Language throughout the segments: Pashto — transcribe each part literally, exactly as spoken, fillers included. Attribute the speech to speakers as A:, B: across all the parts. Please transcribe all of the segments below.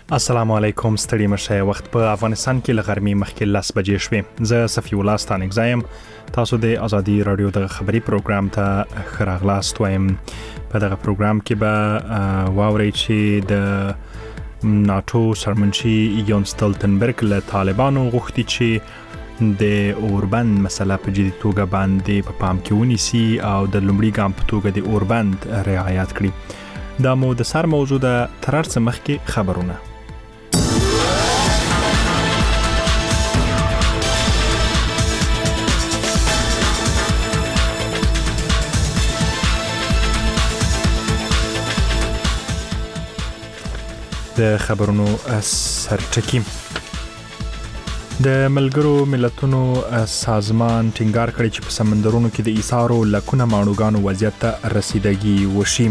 A: السلام علیکم، ستړي مشه. وخت په افغانستان کې لغرمي مخکې لاس بجې شوې. زه صفی الله ستانک زایم. تاسو د ازادي رادیو د خبري پروګرام ته خراغلاست وایم. په دغه پروګرام کې به واوري چې د ناتو سرمنشي یون ستولتنبرګ له طالبانو غوښتي چې د اوربند مسله په جدي توګه باندې په پام کې ونیسي او د لومړي ګام په توګه د اوربند رعایت کړي. دا مو د سر موضوع د ترڅ مخکې خبرونه. د خبرونو سرټکی. د ملګرو ملتونو سازمان ټینګار کړی چې په سمندرونو کې د ایثارو لکونه ماڼوګانو وضعیت ته رسیدګي وشي.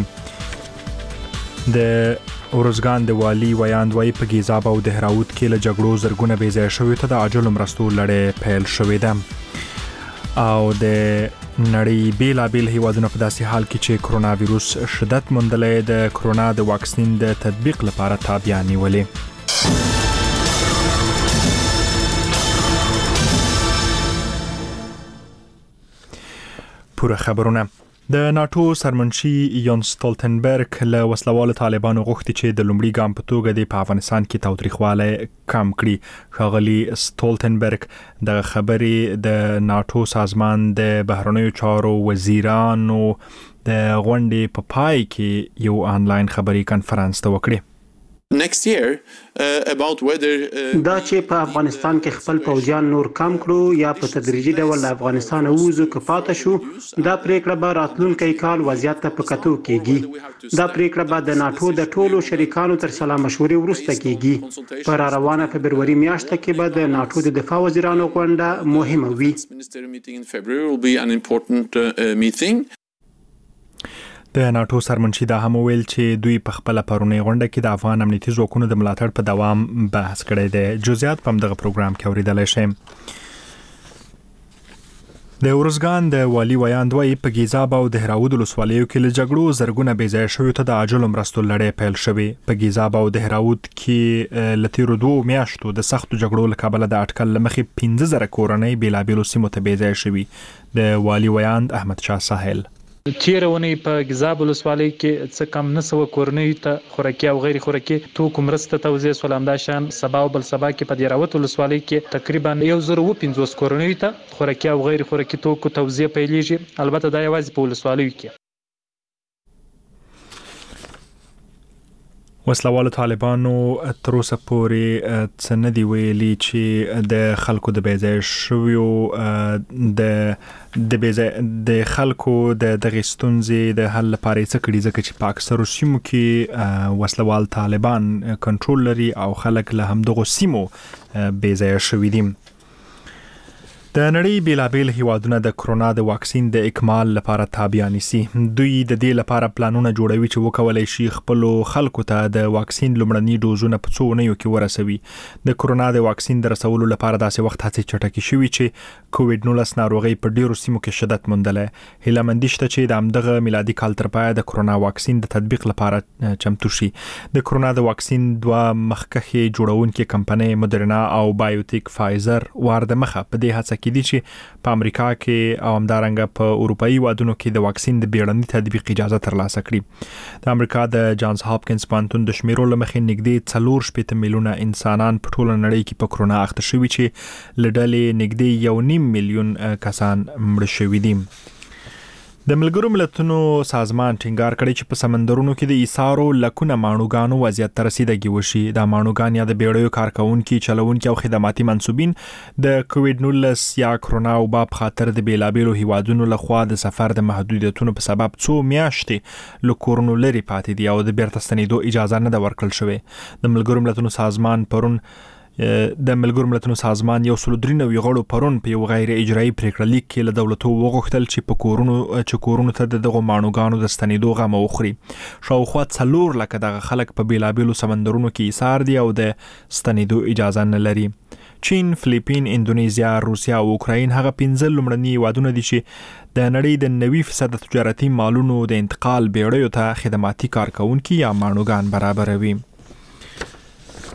A: د اورزګان د والی ویاند وای په ګیزاب او دهراوت کې له جګړو زرګونه بې ځای شوی ته د عاجل مرستو لړۍ پیل شوې ده. او د نړۍ بیلابیل هیوادونه په داسې حال کې چې کرونا وایروس شدت موندلې د کرونا د واکسین د تطبیق لپاره تابع نیولې. پوره خبرونه. د ناتو سرمنشي یون ستولتنبرګ له وسلوالو طالبانو غوښتي چې د لومړي ګام په توګه د په افغانستان کې تاوتریخوالی کم کړي. ښاغلي ستولتنبرګ د خبرې د ناتو سازمان د بهرنیو چارو وزیرانو د غونډې په پای کې یو آنلاین خبري کانفرنس ته وکړي.
B: next year uh, about whether uh,
C: دا چې په افغانستان کې خپل پوځیان نور کم کړو یا په تدریجي ډول افغانستان ووزو که پاتې شو، دا پریکړه به راتلونکي کال وضعیت ته په کتو کېږي. دا پریکړه به د ناتو د ټولو شریکانو تر سلا مشورې وروسته کېږي. په را روانه فبروري میاشت کې به د ناتو د دفاع وزیرانو غونډه مهمه وي.
A: د ناتو سرمنشي دا هم ویل چې دوی په خپل پرونی غونډه کې د افغان امنیتي ځواکونو د ملاتړ په دوام بحث کړی دی. جزئیات په دغه پروګرام کې اوریدلای شئ. د اورزګان د والی ویاند وای په ګیزاب او دهراود ولسوالیو کې له جګړو زرګونه بې ځای شوی ته د عاجل مرستو لړۍ پیل شوې. په ګیزاب او دهراود کې له تیرو دوو میاشتو د سختو جګړو له کبله د اټکل له مخې پنځه زره کورنۍ بیلابیلو سیمو ته بې ځای شوي. د والی ویاند احمد شاه ساحل
D: تیرونی په ګیزاب ولسوالۍ کې څه کم نه سوه کورنۍ ته خوراکي او غیر خوراکي توکو مرسته توزیع سول. همداشان سبا او بل سبا کې په دهراوت ولسوالۍ کې تقریبا یو زر او پنځوس کورنۍ ته خوراکي او غیر خوراکي توکو توزیع پیلېږي. البته دا یوازې په ولسوالیو کې.
A: وسلوالو طالبانو تر اوسه پورې څه نه دی ویلي چې د خلکو د بې ځای شویو د د بې ځای د خلکو د دغه ستونزې د حل لپاره څه کړي، ځکه چې په اکثرو سیمو کې وسلوال طالبان کنټرول لري او خلک له همدغو سیمو بې ځای شوي دي. د نړۍ بیلابیل هیوادونه د کرونا د واکسین د اکمال لپاره تابع نیسي. دوی د دې لپاره پلانونه جوړوي چې وکولای شي خپل خلکو ته د واکسین لومړني ډوزونه په څو اونیو کې ورسوي. د کرونا د واکسین د رسولو لپاره داسې وخت هڅې چټکې شوي چې کووډ نولس ناروغي په ډیرو سیمو کې شدت موندلې. هیله مندي شته چې د همدغه میلادي کال تر پایه د کرونا واکسین د تطبیق لپاره چمتو شي. د کرونا د واکسین دوه مخکښې جوړونکي کمپنۍ مودرنا او بایوټیک فایزر وارد مخه په دې هڅه کې دي چې په امریکا کې او همدارنګه په اروپایي هیوادونو کې د واکسین د بیړني تطبیق اجازه ترلاسه کړي. د امریکا د جانز هاپکینز پوهنتون د شمیرو له مخې نږدې څلور شپېته میلیونه انسانان په ټوله نړۍ کې په کرونا اخته شوي چې له ډلې نږدې یو نیم میلیون کسان مړه شوي دي. د ملګرو ملتونو سازمان ټینګار کړی چې په سمندرونو کې د ایثارو لکونه ماڼوګانو وضعیت ته رسیدګي وشي. دا ماڼوګان یا د بیړیو کارکونکي، چلونکي او خدماتي منصوبین د کووډ نولس یا کرونا وبا په خاطر د بیلابیلو هیوادونو لخوا د سفر د محدودیتونو په سبب څو میاشتې له کورونو لرې پاتې دي او د بیرته ستنېدو اجازه نه ده ورکړل شوې. د ملګرو ملتونو سازمان پرون د ملګرو ملتونو سازمان یو سل درې نوي غړو پرون په یو غیر اجرایي پریکړه لیک کې له دولتو وغوښتل چې په کورونو چې کورونو ته دغه ماڼوګانو د ستنېدو غم وخوري. شاوخوا څلور لکه دغه خلک په بیلابیلو سمندرونو کې ایثار دي او د ستنېدو اجازه نه لري. چین، فلیپین، اندونیزیا، روسیا او اوکراین هغه پنځه لومړني هیوادونه دي چې د نړۍ د نوي فیصد تجارتي مالونو د انتقال بیړیو ته خدماتي کارکونکي یا ماڼوګان برابروي.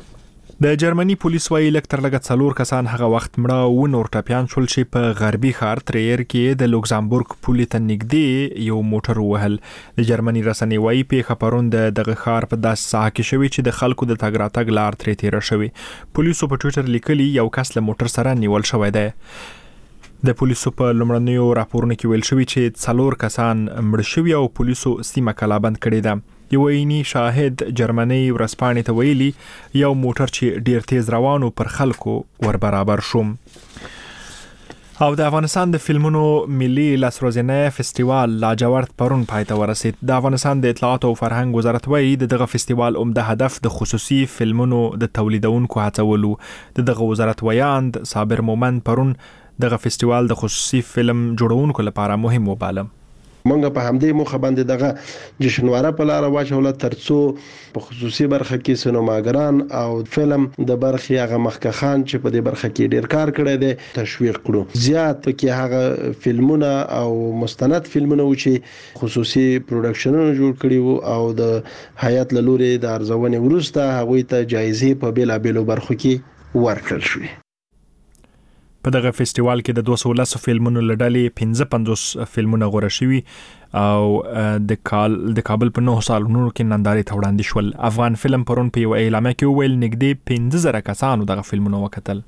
A: د جرمني پولیس وايي لږ تر لږه څلور کسان هغه وخت مړه او نور ټپیان شول چې په غربي ښار تریر کې د لوکزامبورګ پولې ته نږدې یو موټر ووهل. د جرمني رسنۍ وايي پیښه پرون د دغه ښار په داسې ساحه کې شوې چې د خلکو د تګ راتګ لار ترې تېره شوې. پولیسو په ټویټر لیکلي یو کس له موټر سره نیول شوی دی. د پولیسو په لومړنیو راپورونو کې ویل شوی چې څلور کسان مړه شوي او پولیسو سیمه کلابند کړې ده. یو عیني شاهد جرمني ورځپاڼې ته ویلي یو موټر چې ډیر تیز روان و پر خلکو ور برابر شو. او د افغانستان د فلمونو ملي لاسروزنه فستیوال لاجورد پرون پای ته ورسید. د افغانستان د اطلاعات او فرهنګ وزارت وايي د دغه فستیوال عمده هدف د خصوصي فلمونو د تولیدونکو هڅولو. د دغه وزارت ویاند صابر مومن پرون دغه فستیوال د خصوصي فلم جوړونکو لپاره مهم وباله.
E: مونږ په همدې موخه باندې دغه جشنواره په لار واچوله ترڅو په خصوصي برخه کې سینماګران او فلم د برخې هغه مخکخان چې په دې برخه کې ډیر کار کړی دی تشویق کړو. زیات پکې هغه فلمونه او مستند فلمونه و چې خصوصي پروډکشنونه جوړ کړي وو او د هیئت له لوري د ارزونې وروسته هغوی ته جایزې په بیلابیلو برخو کې ورکړل شوې.
A: په دغه فستیوال کې د دوه سوه لس فلمونو له ډلې پنځه پنځوس فلمونه غوره شوي او د کال د کابل په نهه سالونو کې نندارې ته وړاندې شول. افغان فلم پرون په یو اعلامیه کې وویل نږدې پنځه زره کسانو دغه فلمونه وکتل.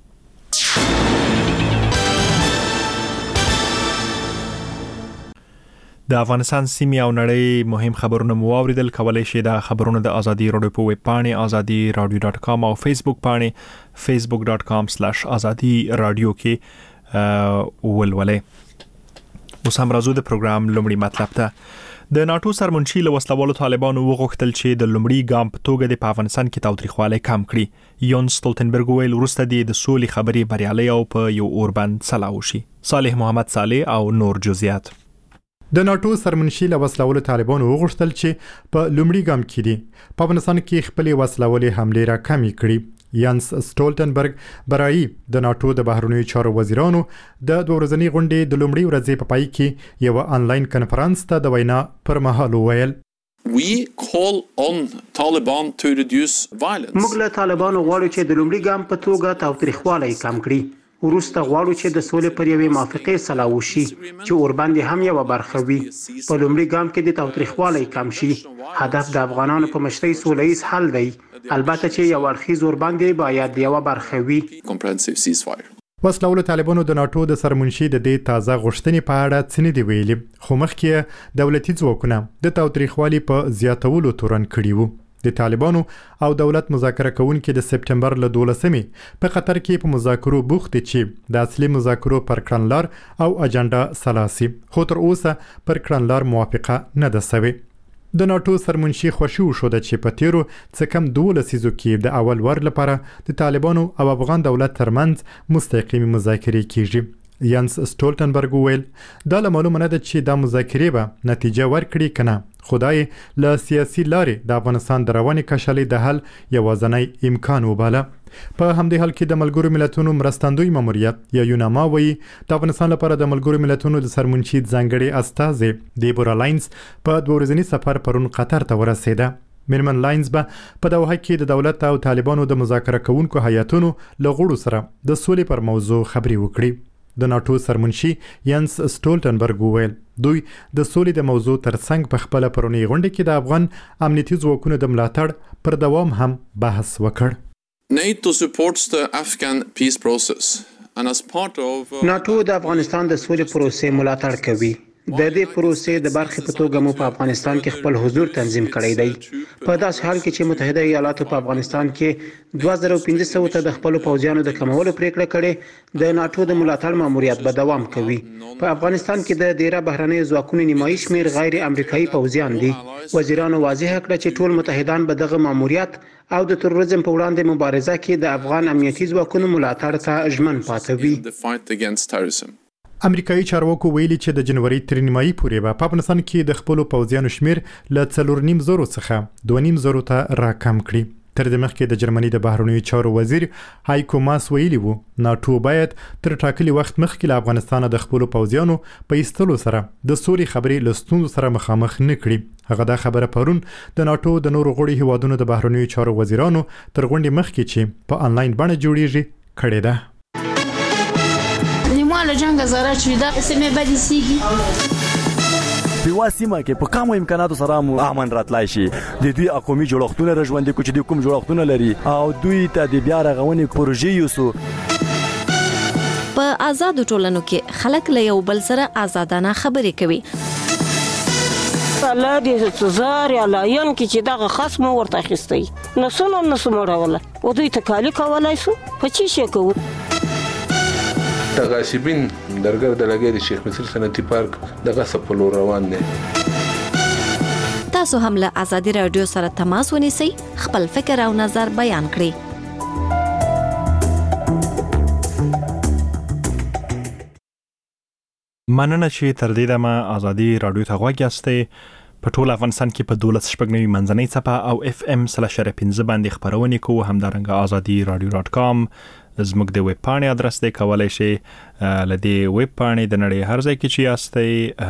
A: د افغانستان سیمې او نړۍ مهم خبرونه مو واوریدل. کولای شئ د خبرونو د ازادي راډیو په ویب پاڼې ازادي راډیو ډاټ کام او فیسبوک پاڼې فیسبوک ډاټ کام سلیش ازادي راډیو کې ولولئ. اوس هم راځو د پروګرام لومړی مطلب ته. د ناتو سرمنشي له وسلوالو طالبانو وغوښتل چې د لومړي ګام په توګه د افغانستان کې تاوتریخوالی کم کړي. یون سټولټنبرګ ویل وروسته د سولې خبرې بریالۍ او په یو اوربند سلا وشي. صالح محمد صالح او نور جزئیات.
F: د ناتو سرمنشي له وسلوالو طالبانو وغوښتل چې په لومړي ګام کې دي په افغانستان کې خپلې وسلوالې حملې را کمې کړي. یانس سټولټنبرګ برایي د ناتو د بهرنیو چارو وزیرانو د دوه ورځنۍ غونډې د لومړۍ ورځې په پای کې یو آنلاین کنفرانس ته د وینا پر مهال وویل
B: We call on Taliban to reduce violence.
C: موږ له طالبانو غواړو چې د لومړي ګام په توګه تاوتریخوالی کم کړي. وروسته غواړو چې د سولې پر یوې موافقې سلا وشي چې اوربند هم یوه برخه وي. په لومړي ګام کې د تاوتریخوالی کم شي. هدف د افغانانو په مشرۍ سوله ییز حل دی، البته چې یو اړخیز اوربند باید یوه برخه وي.
F: وسلوالو طالبانو د ناتو د سرمنشي د دې تازه غوښتنې په اړه څه نه دي ویلي، خو مخکې دولتي ځواکونه د تاوتریخوالي په زیاتولو تورن کړي وو. د طالبانو او دولت مذاکره کوونکي د سپټمبر له دولسمې په قطر کې په مذاکرو بوخت دي چې د اصلي مذاکرو پر کړنلار او اجنډا سلاسي، خو تر اوسه پر کړنلار موافقه نه ده سوې. د ناتو سرمنشي خوشي وښوده چې په تیرو څه کم دوه لسیزو کې د اول ور لپاره د طالبانو او افغان دولت ترمنځ مستقیمي مذاکرې کیږي. یانس سټولټنبرګ ویل دا له معلومه نه ده چې دا مذاکرې به نتیجه ورکړي که نه، خدای له سیاسي لارې د افغانستان د روانې کشلې د حل یوازینی امکان وباله. په همدې حال کې د ملګرو ملتونو مرستندوی ماموریت یا یوناما وایي د افغانستان لپاره د ملګرو ملتونو د سرمنشي ځانګړي استازی دیبورا لاینز په دوه ورځني سفر پرون قطر ته ورسېده. میرمن لاینز به په دوحه کې د دولت او طالبانو د مذاکره کوونکو هیاتونو له غړو سره د سولې پر موضوع خبرې وکړي. د ناتو سرمنشي یانس سټولټنبرګ وویل دوی د سولې د موضوع ترڅنګ په خپله پرونی غونډه کې د افغان امنیتي ځواکونو د ملاتړ پر دوام هم بحث وکړ.
B: NATO supports the Afghan peace process and as part of
C: ناتو د افغانستان د سولې پروسې ملاتړ کوي. د دې پروسې د برخې په توګه مو په افغانستان کې خپل حضور تنظیم کړی دی. په داسې حال کې چې متحده ایالاتو په افغانستان کې دوه زره پنځه سوه ته د خپلو پوځیانو د کمولو پریکړه کړې، د ناتو د ملاتړ ماموریت به دوام کوي. په افغانستان کې د ډیره بهرنیو ځواکونو نیمایي شمېر غیر امریکایي پوځیان دي. وزیرانو واضح کړه چې ټول متحدان به دغه ماموریت او د تروریزم په وړاندې مبارزه کې د افغان امنیتي ځواکونو ملاتړ ته ژمن پاتې وي.
F: امریکایي چارواکو ویلي چې د جنوري تر نیمایي پورې به په افغانستان کې د خپلو پوځیانو شمیر له څلور نیم زرو څخه دوه نیم زرو ته راکم کړي. تر دې مخکې د جرمني د بهرنیو چارو وزیر هایکو ماس ویلي وو ناټو باید تر ټاکلي وخت مخکې له افغانستان د خپلو پوځیانو په ایستلو سره د سولې خبرې له ستونزو سره مخامخ نه کړي. هغه دا خبره پرون د ناټو د نورو غړو هیوادونو د بهرنیو چارو وزیرانو تر غونډې مخکې چې په انلاین بڼه جوړیږي کړې ده.
G: له جنګ زاره چې دا سمې بدې سیږي
H: په واسمه کې په کومو امکاناتو سره مو امن راتلای شي د دوی اقومي جوړښتونه رژوندې کو چې د کوم جوړښتونه لري او دوی ته د بیا رغونې پروژې یوسو.
I: په آزادو ټولنو کې خلک له یو بل سره آزادانه خبرې کوي.
J: الله دې زار یا لاین کې چې دغه خصم ورته اخیستی نو څنګه نو سموروله او دوی تکالی کولای سو په چی شي کوو.
K: تغاسبین درګر د لګې د شیخ مصر صنعتي پارک دغه سپلو روان دي.
I: تاسو هم له آزادي رادیو سره تماس ونیسئ، خپل فکر او نظر بیان کړئ.
A: مننه چې تر دې دمه آزادي رادیو ته غوږ یاستئ. په ټول افغانستان کې په دولس شپږ نوي منځنۍ څپه او اف ام سل شره پنځه باندې خبرونه کوو. همدارنګه آزادي رادیو ډاټ کام زموږ د ویب پاڼې ادرس دی، کولای شئ لدې ویب پاڼې د نړۍ هر ځای کې چې یاستئ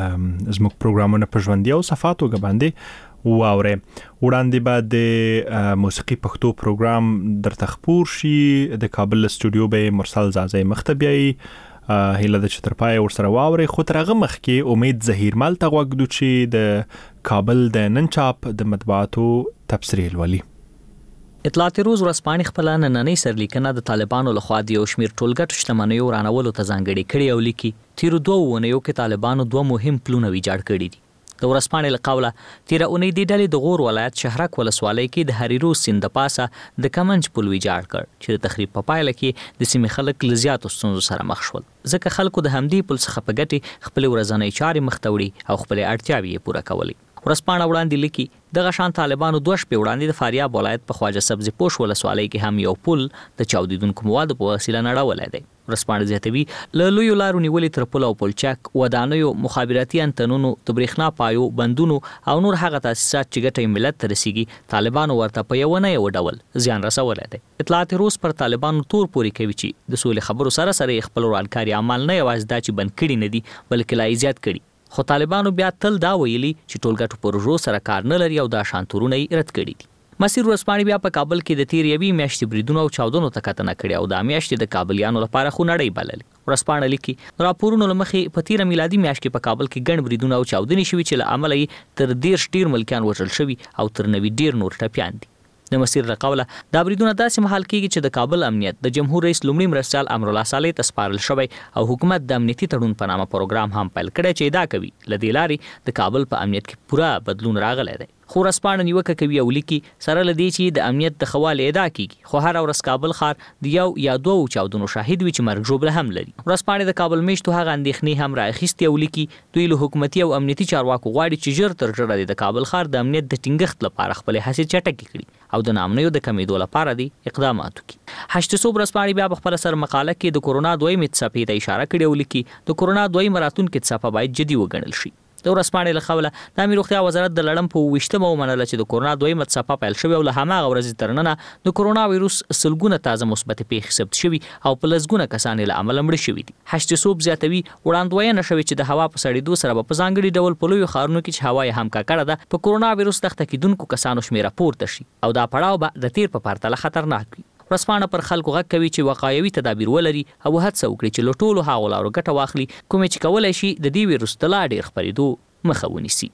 A: زموږ پروګرامونه په ژوندۍ او صفاتو باندې واورئ. وړاندې به د موسیقي پښتو پروګرام درته خپور شي. د کابل استودیو به مرسل زازی مختبیایي هیله د چترپای ورسره واوري. خو تر هغه مخکې امید زهیرمل ته غوږ چې د کابل د نن چاپ د مطبوعاتو تبصرې لولي.
L: اطلاعات روز ورځپاڼې خپل نننۍ سرلیکنه د طالبانو لخوا د یو شمېر ټولګټو شتمنیو رانولو ته ځانګړې کړې او لیکي تیرو دوه اونیو کې طالبانو دوه مهم پلونه ویجاړ کړي دي. د ورځپاڼې له قوله تیره اونۍ د ډلې د غور ولایت شهرک ولسوالۍ کې د هریروز سیند د پاسه د کمنج پل ویجاړ کړ چې د تخریب په پایله کې د سیمې خلک له زیاتو ستونزو سره مخ شول، ځکه خلکو د همدې پل څخه په ګټې خپلې ورځنۍ چارې مخ ته وړي او خپلې اړتیاوې یې پوره کولې. ورځپاڼه وړاندې لیکي دغه شان طالبانو دوه شپې وړاندې د فاریاب ولایت په خواجه سبزي پوش ولسوالۍ کې هم یو پل د چاودیدونکو موادو په وسیله نړولی دی. ورځپاڼه زیاتوي له لویو لارو نیولې تر پل او پلچک، ودانیو، مخابراتي انتنونو، د برېښنا پایو، بندونو او نور هغه تاسیسات چې ګټه یې ملت ته رسیږي طالبانو ورته په یو نه یو ډول زیان رسولی دی. اطلاعات روز پر طالبانو تور پورې کوي چې د سولې خبرو سره سره یې خپل ورانکاري عمل نه یوازې دا چې بند کړي نه دي بلکې لا یې زیات کړي. خو طالبانو بیا تل دا ویلي چې ټولګټو پروژو سره کار نه لري او دا شانتورونه یې رد کړي دي. مسیر ورځپاڼې بیا په کابل کې د تیر یوې میاشتې بریدونو او چاودنو ته کتنه کړې او دا میاشتې د کابلیانو لپاره خونړۍ بللې. ورځپاڼه لیکي راپورونو له مخې په تیره میلادي میاشت کې په کابل کې ګڼ بریدونه او چاودنې شوي چې له امله یې تر دېرش ډېر ملکیان وژل شوي او تر نوي ډېر نور ټپیان دي. د مسیر له قوله دا بریدونه داسې مهال کېږي چې د کابل امنیت د جمهور رئیس لومړي مرستیال امرالله صالح ته سپارل شوی او حکومت د امنیتي تړون په نامه پروګرام هم پیل کړی چې ادعا کوي له دې لارې د کابل په امنیت کې پوره بدلون راغلی دی. خو ورځپاڼه نیوکه کوي او لیکي سره له دې چې د امنیت د ښه والي ادعا کېږي خو هره ورځ کابل ښار د یو یا دوو چاودنو شاهد وي چې مرګ ژوبله هم لري. ورځپاڼې د کابل میشتو هغه اندېښنې هم رااخیستې او لیکي دوی له حکومتي او امنیتي چارواکو غواړي چې ژر تر ژره د کابل ښار د امنیت د ټینګښت لپاره خپلې هڅې چټکې کړي او د ناامنیو د کمېدو لپاره دې اقدامات وکړي. هشت صوب ورځپاڼې بیا په خپله سر مقاله کې د کورونا دویمې څپې ته اشاره کړې او لیکي د کورونا دویمه راتلونکې څپه باید جدي وګڼل شي. د ورځپاڼې له قوله د امیر روغتیا وزارت د لړم په اووه ویشتمه ومنله چې د کورونا دویمه څپه پیل شوې او له هماغه ورځې تر ننه د کورونا ویروس سلګونه تازه مثبتې پیښې ثبت شوي او په لسګونه کسان یې له امله مړه شوي دي. هشت صوب زیاتوي وړاندوینه شوې چې د هوا په سړېدو سره به په ځانګړي ډول په لویو ښارونو کې چې هوا یې هم ککړه ده په کورونا ویروس تخته کېدونکو کسانو شمېره پورته شي او دا پړاو به د تیر په پرتله خطرناک وي. ورځپاڼه پر خلکو غږ کوي چې وقایوي تدابیر ولري او هڅه وکړي چې له ټولو هغو لارو ګټه واخلي کومې چې کولی شي د دې ویروس د لا ډېر خپرېدو مخه ونیسي.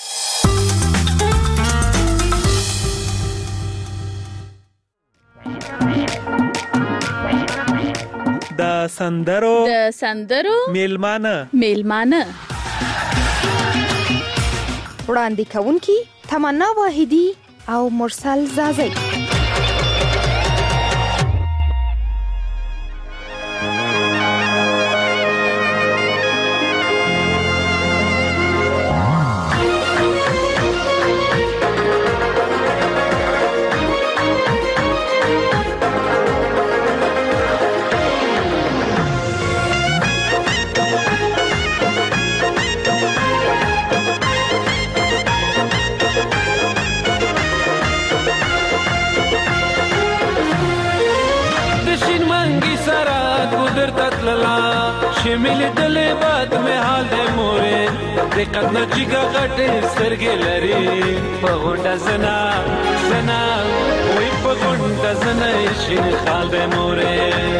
M: د سندرو
N: د سندرو
M: میلمانه
N: میلمانه
O: وړاندې کوونکي تمنا واحدي او مرسل زازی.
N: سرا قدرت تللا شمل دل باد میں حال دے مورے دقت نہ چیگا غټ سرګې لري په غونډه زنا زنا وې په غونډه زنا شین خال دے مورے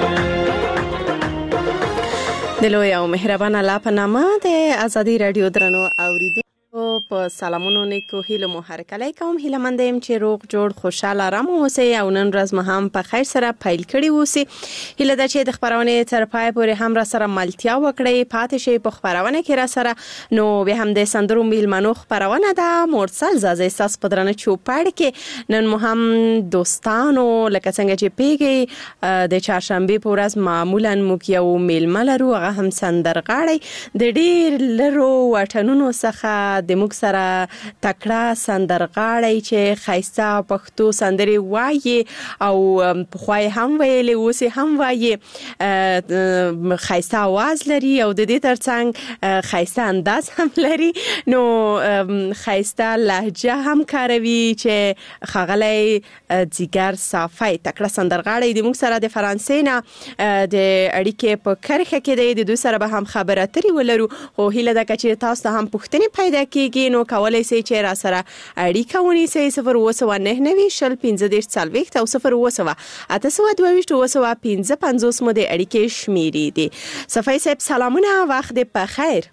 P: دلوي او مهربان الله په نامه د ازادي رادیو درنو اوریدونکو په سلامونو نیکو هیله مو هرکلی کوم هیله مند یم چې روغ جوړ خوشاله آرام اوسئ او نن ورځ مو هم په خیر سره پیل کړی اوسئ. هیله ده چې د خبرونې تر پای پورې هم را سره ملتیا وکړئ پاتې شئ په خبرونه کې را سره. نو به هم د سندرو میلمنو خبرونه ده مرسل زازه احساس په درنه چوپړ کې نن مو هم دوستانو لکه څنګه چې پیږي د چهارشنبه په ورځ معمولا مو یو میلمه لرو هغه هم سندرغاړی د ډیر لرو وطنونو څخه د موږ سره تکړه سندرغاړی چې خایسته پښتو سندري وایي او په خوای هم ویلي اوس هم وایي خایسته आवाज لري او د دې ترڅنګ خایسته انداز هم لري نو خایسته لهجه هم کاروي چې خغلی جګر صافی تکړه سندرغاړی د موږ سره د فرانسې نه د اړیکې په کرخه کې د دوی سره به هم خبرې اترې ولرو خو هیله ده چې تاسو ته هم پوښتنې پیدا کیږي نو کولای شئ چې را سره اړیکه ونیسئ صفر اووه سوه نهه نوي شل پنځه دېرش څلوېښت او صفر اووه سوه اته سوه دوه ویشت اووه سوه پنځه پنځوس مو د اړیکې شمیرې دي. صفای صاحب سلامونه وخت دې په خیر.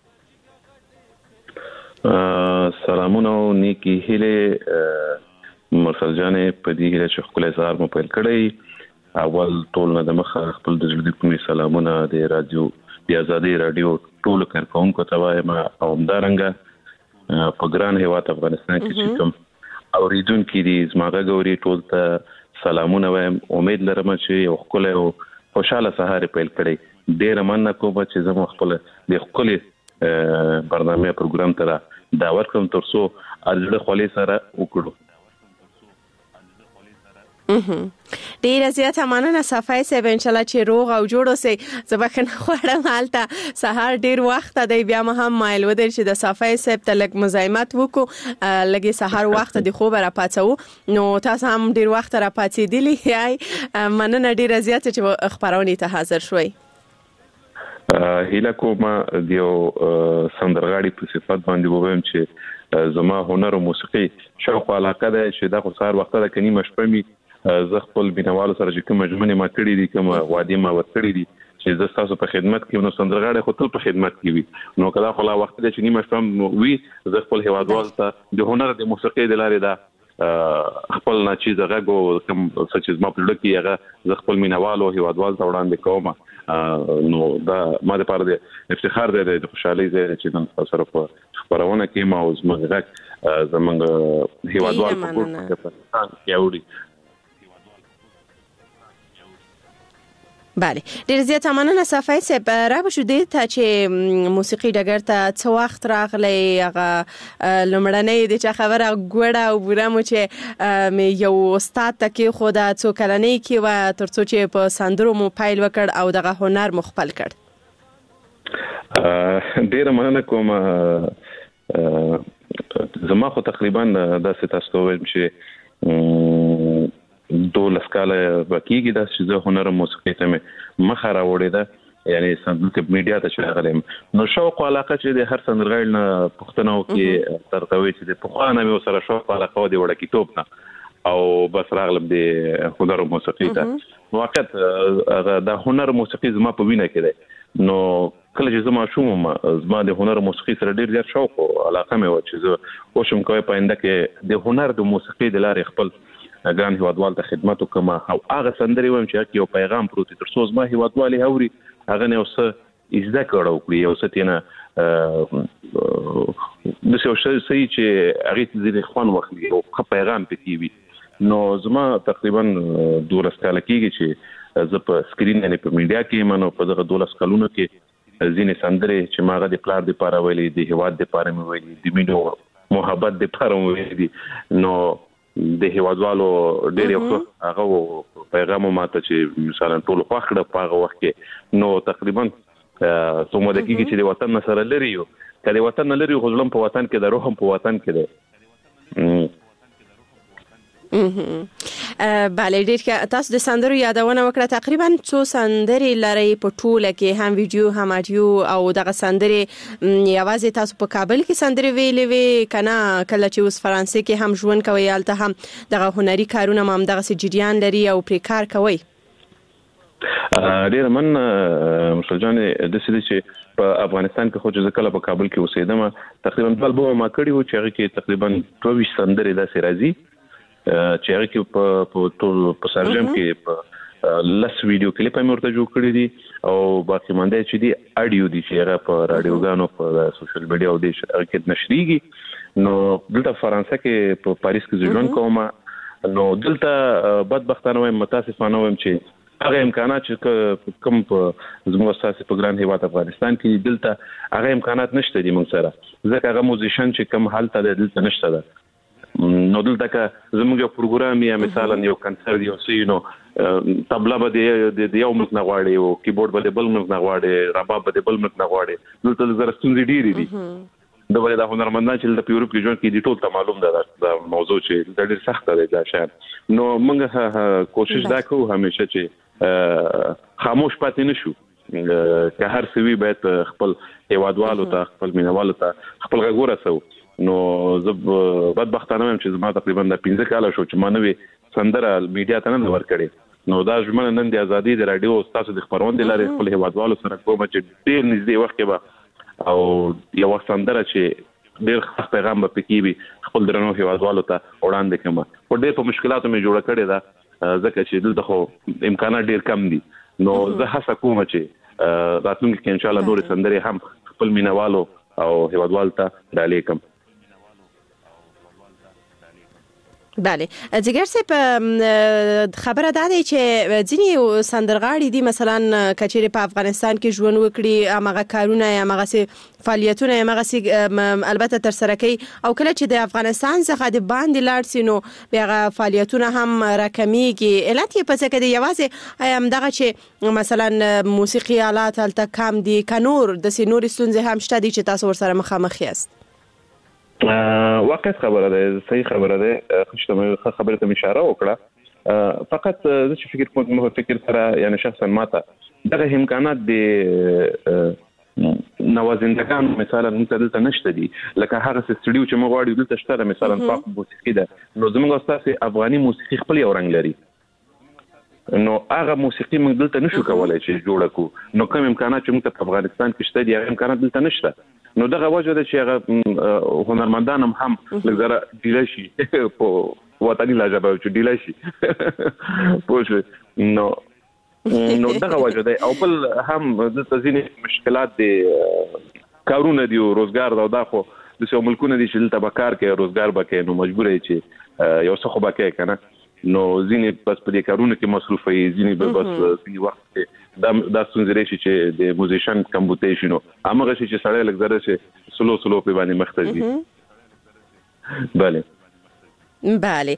Q: سلامونه او نیکی هیله مرسل جانې په دې هیله چې ښکلی سهار مو پیل کړی اول ټول نه د مخه خپل د زړه کومې سلامونه د رادیو د ازادي رادیو ټول کارکونکو ته وایم او همدارنګه په ګران هیواد افغانستان کې چې کوم اوریدونکي دي زما غږ اوري ټول ته سلامونه وایم. امید لرم چې یو ښکلی او خوشحاله سهار پیل کړی. ډېره مننه کوم چې زه مو خپل د ښکلي برنامه پروګرام ته دعوت کوم تر څو زړه خولې سره وکړو.
P: ډیره زیاته مننه صفای صاحب ان شاء الله چې روغ او جوړ اوسئ. زه بخښنه غواړم هلته سهار ډیر وخت دی بیا ما هم مایل ودرې چې د صفای صاحب ته لږ مزاحمت وکړو لږ سهار وخت د خوب را پاتڅو نو تاسو هم ډیر وخت را پاتېدلی یای مننه ډیره زیاته چې خبرونه ته حاضر شوي.
Q: هیله کوم د یو سندرغاړي په صفت باندې ووایم چې زما هنر او موسیقي شوق او علاقه ده چې دا خو سهار وخت ده کني مشپه می زه خپل بینوالو سره چې کوم مجموعه ما کړی دي کوم وادي ما ورکړی دي چې زه تاسو په خدمت کې نو سندرغاړي خو ټول په خدمت کې وي نو کله خو لا وخت ده چې نیمه شپه وي زه خپل هیوادوال ته د هنر د موسیقي د لارې دا خپل نه چیز غږ او کوم څه چې ما په لړ کې هغه زه خپل مینوالو هیوادوال ته وړاندې کوم نو دا ما د پاره د افتخار دی د خوشحالي دی چې نن تاسو سره په خبرونه کې ما اوس مغږ زمونږ هیوادوال په پاکستان کې اوري.
P: بله ډیر زیاته مننه صفای صاحب. را به شو دې ته چې موسیقي ډګر ته څه وخت راغلی هغه لومړنۍ د چا خبره ګوډه او بوره مو چې یو استاد ته کېښوده څو کلنۍ کې وه تر څو چې په سندرو مو پیل وکړ او دغه هنر مو خپل کړ.
Q: ډیره مننه کوم. زما خو تقریبا داسې تاسو ته ووایم چې دولس کاله باقیږي دا چې زه هنر موسیقي ته مې مخه راوړې ده یعنی سندرو میډیا ته چې راغلم نو شوق او علاقه چې د هر سندرغاړي نه پوښتنه وکړي ترتوي چې د پخوا نه مې سره شوق او علاقه دی وړه کتاب نه او بس راغلم د هنر موسیقي ته وخت دا هنر موسیقي زما په وینه کې ده نو کله چې زما شوم زما د هنر موسیقي سره ډیر زیات شوق او علاقه مې و چې زه وشم کوي پاینده کې د هنر د موسیقي د لارې خپل ګران هیوادوال ته خدمت وکم او هغه سندري ویم چې یو پیغام پروت تر څو زما هیوادوالي هوري هغه نه اوس ازده کړو کړی او ستینه د څه شي چې هغه دې خوان وخت او پیغام پکې وي نو زما تقریبا دولس کال کېږي چې زه په سکرین نه په میډیا کې منو په دغه دولس کلونو کې ځینې سندري چې ماغه د پلار د پاره ویلي د هیواد د پاره مې ویلي د مینو محبت د پاره مې ویلي نو د هیوادوالو ډېر یو هغه پیغام ماته چې مثلا ټول خوښ کړه په هغه وخت کې نو تقریبا څومره دقیقې چې د وطن سره لري یو کله وطن لري خو ځلم په وطن کې د روح په وطن کې ده.
P: بله ډیر تاسو د سندرو یادونه وکړه تقریبا څو سندرې لري په ټوله کې هم ویډیو هم اډیو او دغه سندرې یوازې تاسو په کابل کې سندرې ویلې وي کنه کله چې اوس فرانسې کې هم ژوند کوي البته هم دغه هنري کارونه هم دغه سجریان لري او پرې کار کوي
Q: ډیر من مشل جان د سړي چې په افغانستان کې خو چې کله په کابل کې اوسېدم تقریبا بل به ما کړی و چې هغه کې تقریبا دوه سندرې داسې راځي چې هغه کې په په ټول په سرجم کې په لس ویډیو کلیپ هم ورته جوړ کړی دي او باقي مانده چې دي اډیو دي چې هغه په رادیوګانو په سوشل میډیا او د هغه کې نشریږي نو دلته فرانسې کې په پاریس کې ژوند کوم نو دلته بدبختانه وایم متاسفانه وایم چې هغه امکانات چې کوم په زموږ اساسي په ګران هیواد افغانستان کې دلته هغه امکانات نشته دي موږ سره ځکه هغه موزیشن چې کوم حالت ده دلته نشته ده نو دلته که زموږ یو پروګرام یا مثلا یو کنسرت یو سینو طبله به د یو ملک نه غواړي او کیبورډ به د بل ملک نه غواړي رباب به د بل ملک نه غواړي دلته زره ستونزې ډېرې دي د ولې د هنرمندان چې د پیورپ کې ژوند کې دي ټول ته معلوم ده د موضوع چې د ډېر سخت دی دا شان نو موږ کوشش دا کوو همیشه چې خاموش پاتې نشو که هر څه وي باید خپل هیوادوالو ته خپل مینوالو ته خپل غږ ورسوو نو زه بدبختانه یم چې زما تقریبا د پنځه کاله شو چې ما نوې سندره میډیا ته نه ورکړې نو دا ژمنه نن د ازادي د رادیو ستاسو د خبرونه لري خپل هیوادوالو سره کوم چې ډېر نږدې وخت کې به او یو سندره چې ډېر خاص پیغام به پکې وي خپل درنو هیوادوالو ته وړاندې کوم په ډېر په مشکلاتو مې جوړه کړې ده ځکه چې دلته خو امکانات ډېر کم دي نو زه هڅه کوم چې راتلونکي کې ان شاء الله نور سندرې هم خپل مینوالو او هیوادوالو ته ډالې کوم
P: بله جګر صاحب خبره ده چې ځینې سندرغاړي دي مثلا کچېره په افغانستان کې ژوند وکړي هغه کارونه هغه سي فعالیتونه هغه سي البته تر سره کوي او کله چې د افغانستان څخه د باندې لاړ سي نو بیا فعالیتونه هم راکميږي علت یې پڅ کې دی یوازې هم دغه چې مثلا موسیقي آلات الته کم دي کنور د سينوري ستونزې هم شته دي چې تاسو ورسره مخامخ یاست
Q: واقعا خبره ده صحیح خبره ده خوشته خبره ته اشاره وکړه فقط زه چې فکر کوم مو فکر سره یعنی شخصا ماته دغه امکانات د نوازندگان مثلا متعدد نشته دي لکه هغه استودیو چې موږ غواړو دلته شته مثلا پاپ موسیقي ده نو زموږ استاد افغاني موسیقي خپل یو رنگ لري نو هغه موسیقي موږ دلته نشو کولای چې جوړ کړو نو کوم امکانات چې موږ په افغانستان کې شته دي هغه امکانات دلته نشته نو دغه وجه ده چې هغه هنرمندان هم هم لږه ډیله شي په وطني لهجه چې ډیله شي پوه نو نو دغه وجه ده او بل هم د تزینې مشکلات دي کارونه دي او روزګار دا دا خو د څو ملکونو دي چې دلته به کار کوي روزګار به کوي نو مجبور یې چې یو څه خو به کوي کنه نو ځینې بس په دې کارونه کې مصروف وي ځینې به بس ځینې وخت دا دا ستونزې راشي چې د موزیشن کمپوټیشن هغه شي چې سړی لږ زره شي سلو سلو په باندې مخته دي بله
P: بله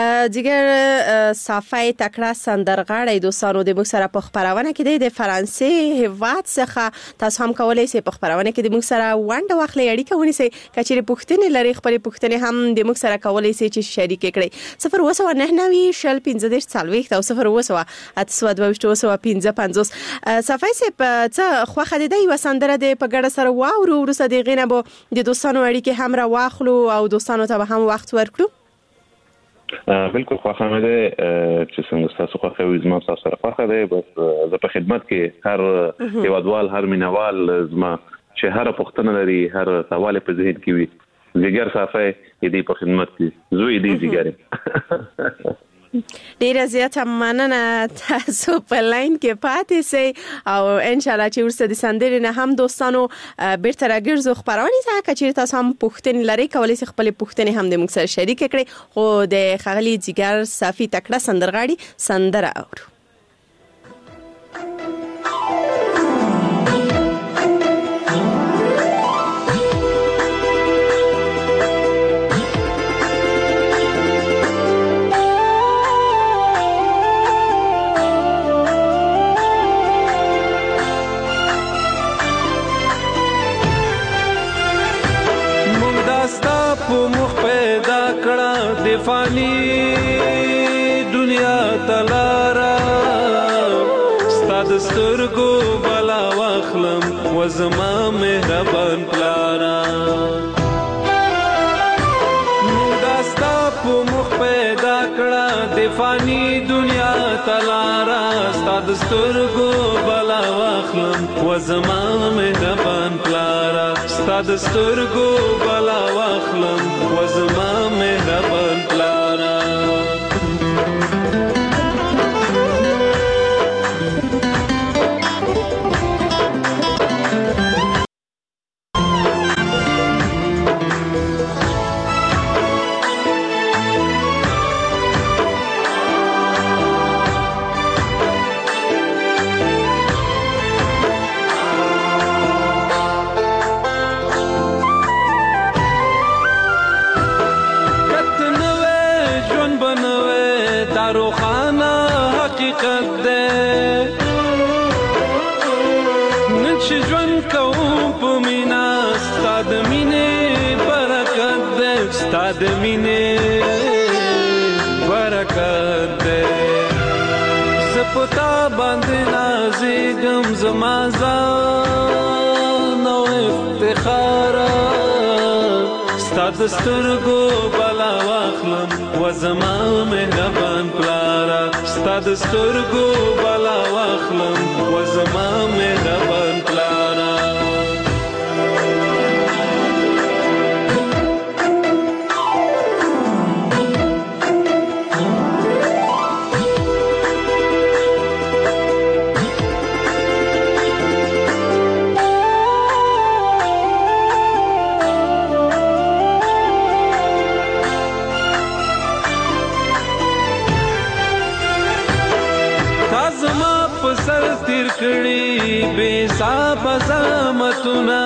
P: دیگر صافای تکړه سندرغاړي دوستانو د موږ سره په خبرونه کې د فرانسې هیواد څخه تاسو هم کولای شئ په خبرونه کې د موږ سره وانډه واخلئ اړیکه ونیسئ کچېرې پوښتنې لري خپل پوښتنې هم د موږ سره کولای شئ چې شریک کړئ صفر وسو نه نوي شل پنځه دېرش څلوېښت او صفر وسو اته دوه وسو پنځه پنځوس صافای سه په څه خوخه د یو سندره د په ګډه سره واورو ورسره د غینه بو د دوستانو اړیکه هم را واخلو او دوستانو ته هم وخت ورکړو
Q: بالکل خوښه مې ده چې څنګه تاسو خوښه وي زما تاسو سره خوښه ده بس زه په خدمت کې هر هیوادوال هر مینوال زما چې هر پښتنه لري هر سوال په ذهن کې وي زیګر صافه دې په خدمت کې زوی دې زیګر
P: ډیره زیاته مننه تاسو په لاین کې پاتې سئ او ان شاء الله چې ورسره د سندرې نه هم دوستانو بیرته راګرځو خبرونه ته چې تاسو هم پوښتنې لري کولای شئ خپل پوښتنې هم د موږ سره شریک کړئ خو د خغلی جګر صافي تکړه سندرغاړي سندره اورو
N: په مخ پیدا کړه د فانی دنیا سترګو بلا واخلم وزما مهربان پلارا داستا په مخ پیدا کړه د فانی دنیا تلارا ستاد سترګو بلا واخلم وزما مهربان پلارا ستاد سترګو بلا واخلم وزما مهربان پلارا ستاد مینې برکت دې سپتا باندې نازېږم زما ځان او افتخار ستاد سترګو بلا واخلم وزما مهربان پلارا ستاد سترګو بلا واخلم وزما مهربان پلارا کړي بے صاحب زامتونه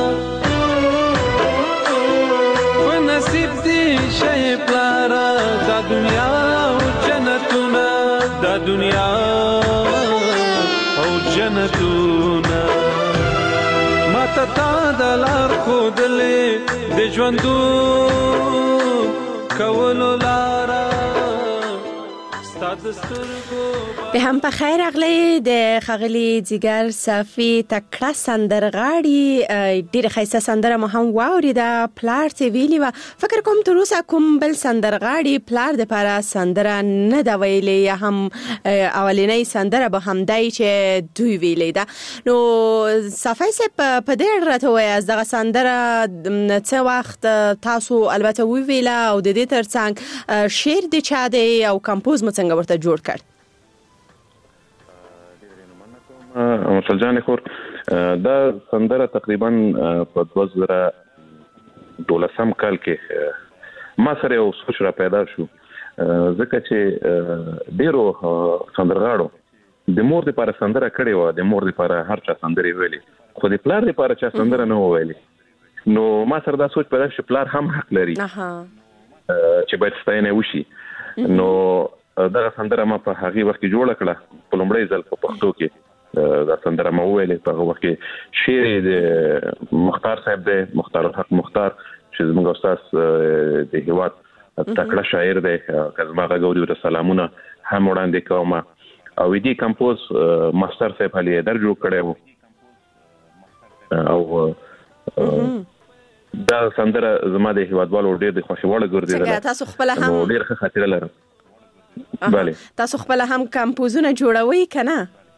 N: په نصیب دي شي پلارا دا دنیا او جنتونه دا دنیا او جنتونه ماته تا د لار ښودلې د ژوندون کولو لاره
P: به هم په خیر اغلی د خغلی جګر صافي تکړه سندرغاړي ډیره خیسه سندره مو هم واوریده پلار ته ویلی و فکر کوم تر اوسه کوم بل سندرغاړي پلار د لپاره سندره نه دا ویلې یا هم اولنۍ سندره به هم دای چې دوی ویلې ده نو صافي سه په دې راته وای از دغه سندره څه وخت تاسو البته وی ویلا او د دې ترڅنګ شعر د چا دی او کمپوز مو څنګه ورته جوړ کړ
Q: مسل جان خور دا سندره تقریبا په دوه زره دولسم کال کې ما سره یو سوچ را پیدا شو ځکه چې ډیرو سندرغاړو د مور لپاره سندره کړې و د مور لپاره هر چا سندري ویلي خو د پلار لپاره چا سندره نه ویلي نو ما سره دا سوچ پیدا شو پلار هم حق لري چې باید ستاینه وشي نو دا سندره ما په هغه وخت کې جوړ کړه په لومړی ځل په پښتو کې دا سندره مو ویلې په هغه وخت کې شعر د مختار صاحب دی مختار الحق مختار چې زموږ استاد د هیواد تکړه شاعر دی کزما غوړي ور سلامونه هم وړاندې کوم او دې کمپوز ماستر صاحب علي در جوړ کړو او دا سندره زما د هیوادوالو ډېر د خوشي وړ ګرځیدل
P: تاسو خپل هم
Q: ډېر ښه خاطره لرم بله
P: تاسو خپل هم کمپوزونه جوړوي کنه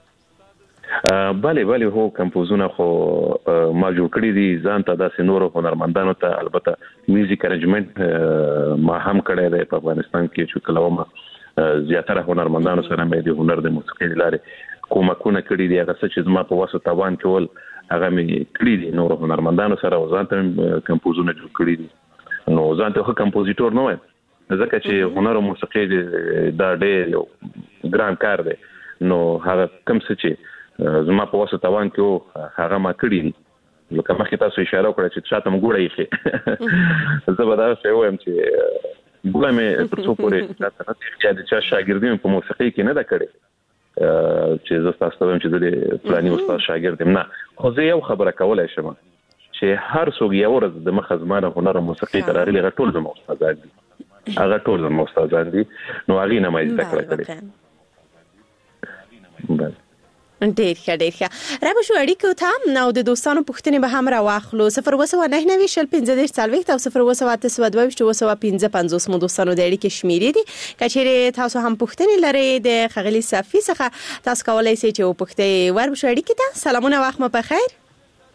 Q: بله بله هو کمپوزونه خو ما جوړ کړی دي ځان ته داسې نورو هنرمندانو ته البته میوزیک ارنجمنت ما هم کړی دی په افغانستان کې چې کله ما زیاتره هنرمندانو سره مې د هنر د موسیقۍ لارې کومکونه کړی دي هغه څه چې زما په واسطه توان کول هغه مې کړی دي نورو هنرمندانو سره ځان ته کمپوزونه جوړ کړی دي نو ځان ته خو کمپوزیټور نه وایم ځکه چې هنر او موسیقي دا ډېر یو ګران کار دی نو هغه کوم څه چې زما په واسطه توان کې هغه ما کړی دي لکه مخکې تاسو اشاره وکړه چې شاته م ګوړه یې زه به دا څه وایم چې ګوړه مې تر څو پورې شاته نه چې د چا شاګردي په موسیقي کې نه ده کړې چې زه تاسو ته وایم چې د پلاني استاد شاګرد یم نه خو زه یو خبره کولای شم چې هر څوک یو ورځ د مخ زمانه هنر او موسیقي ته راغلي ټول زما استادان دي هغه ټول زما استادان دي نو هغه نه مې ذکر کړی
P: ډیر ښه ډیر ښه را به شو اړیکو ته نو د دوستانو پوښتنې به هم را واخلو صفر اووه سوه نهه نوي شل پنځه دېرش څلوېښت او صفر اووه سوه اته سوه دوه ویشت اووه سوه پنځه پنځوس مو دوستانو د اړیکې شمیرې دي که چیرې تاسو هم پوښتنې لرئ د ښاغلي صفي څخه تاسو کولی شئ چې وپوښتئ ور به شو اړیکې ته سلامونه وخت مو په خیر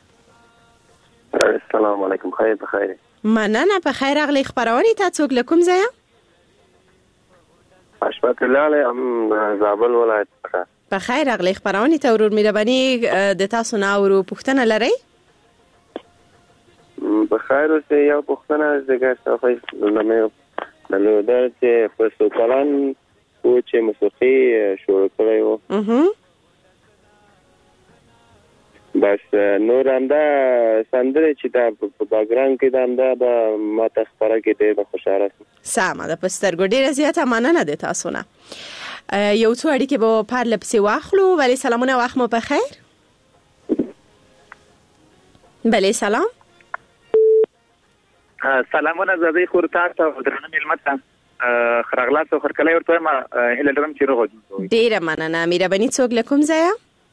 R: السلام علیکم خیر په خیر
P: مننه په خیر راغلی خپرونې ته څوک له کوم ځایه
R: اشفاق الله ام زابل ولایت څخه
P: په خیر راغلی خپرونې ته ورور مهرباني د تاسو نه اورو پوښتنه لرئ
R: په خیر اوسئ یو پوښتنه زه صافي لمه لمه دا چې په سوکلان و چې موسیقي شروع کړی و بس نور همدا سندره چې دا په باګراوند کې دا همدا به ما ته خبره کې ډېر خوشاله
P: سمه ده په سترګو ډېره زیاته مننه د تاسو نه یو څو اړیکې به پرله پسې واخلو بلې سلامونه وخت مو په خیر بلې سلام
S: سلامونه زه د خور تاسو درنه ملمت ته خرغلات او خرکلای ورته ما هله لرم چې روغ
P: ډېره مننه مهرباني څوک له کوم ځایه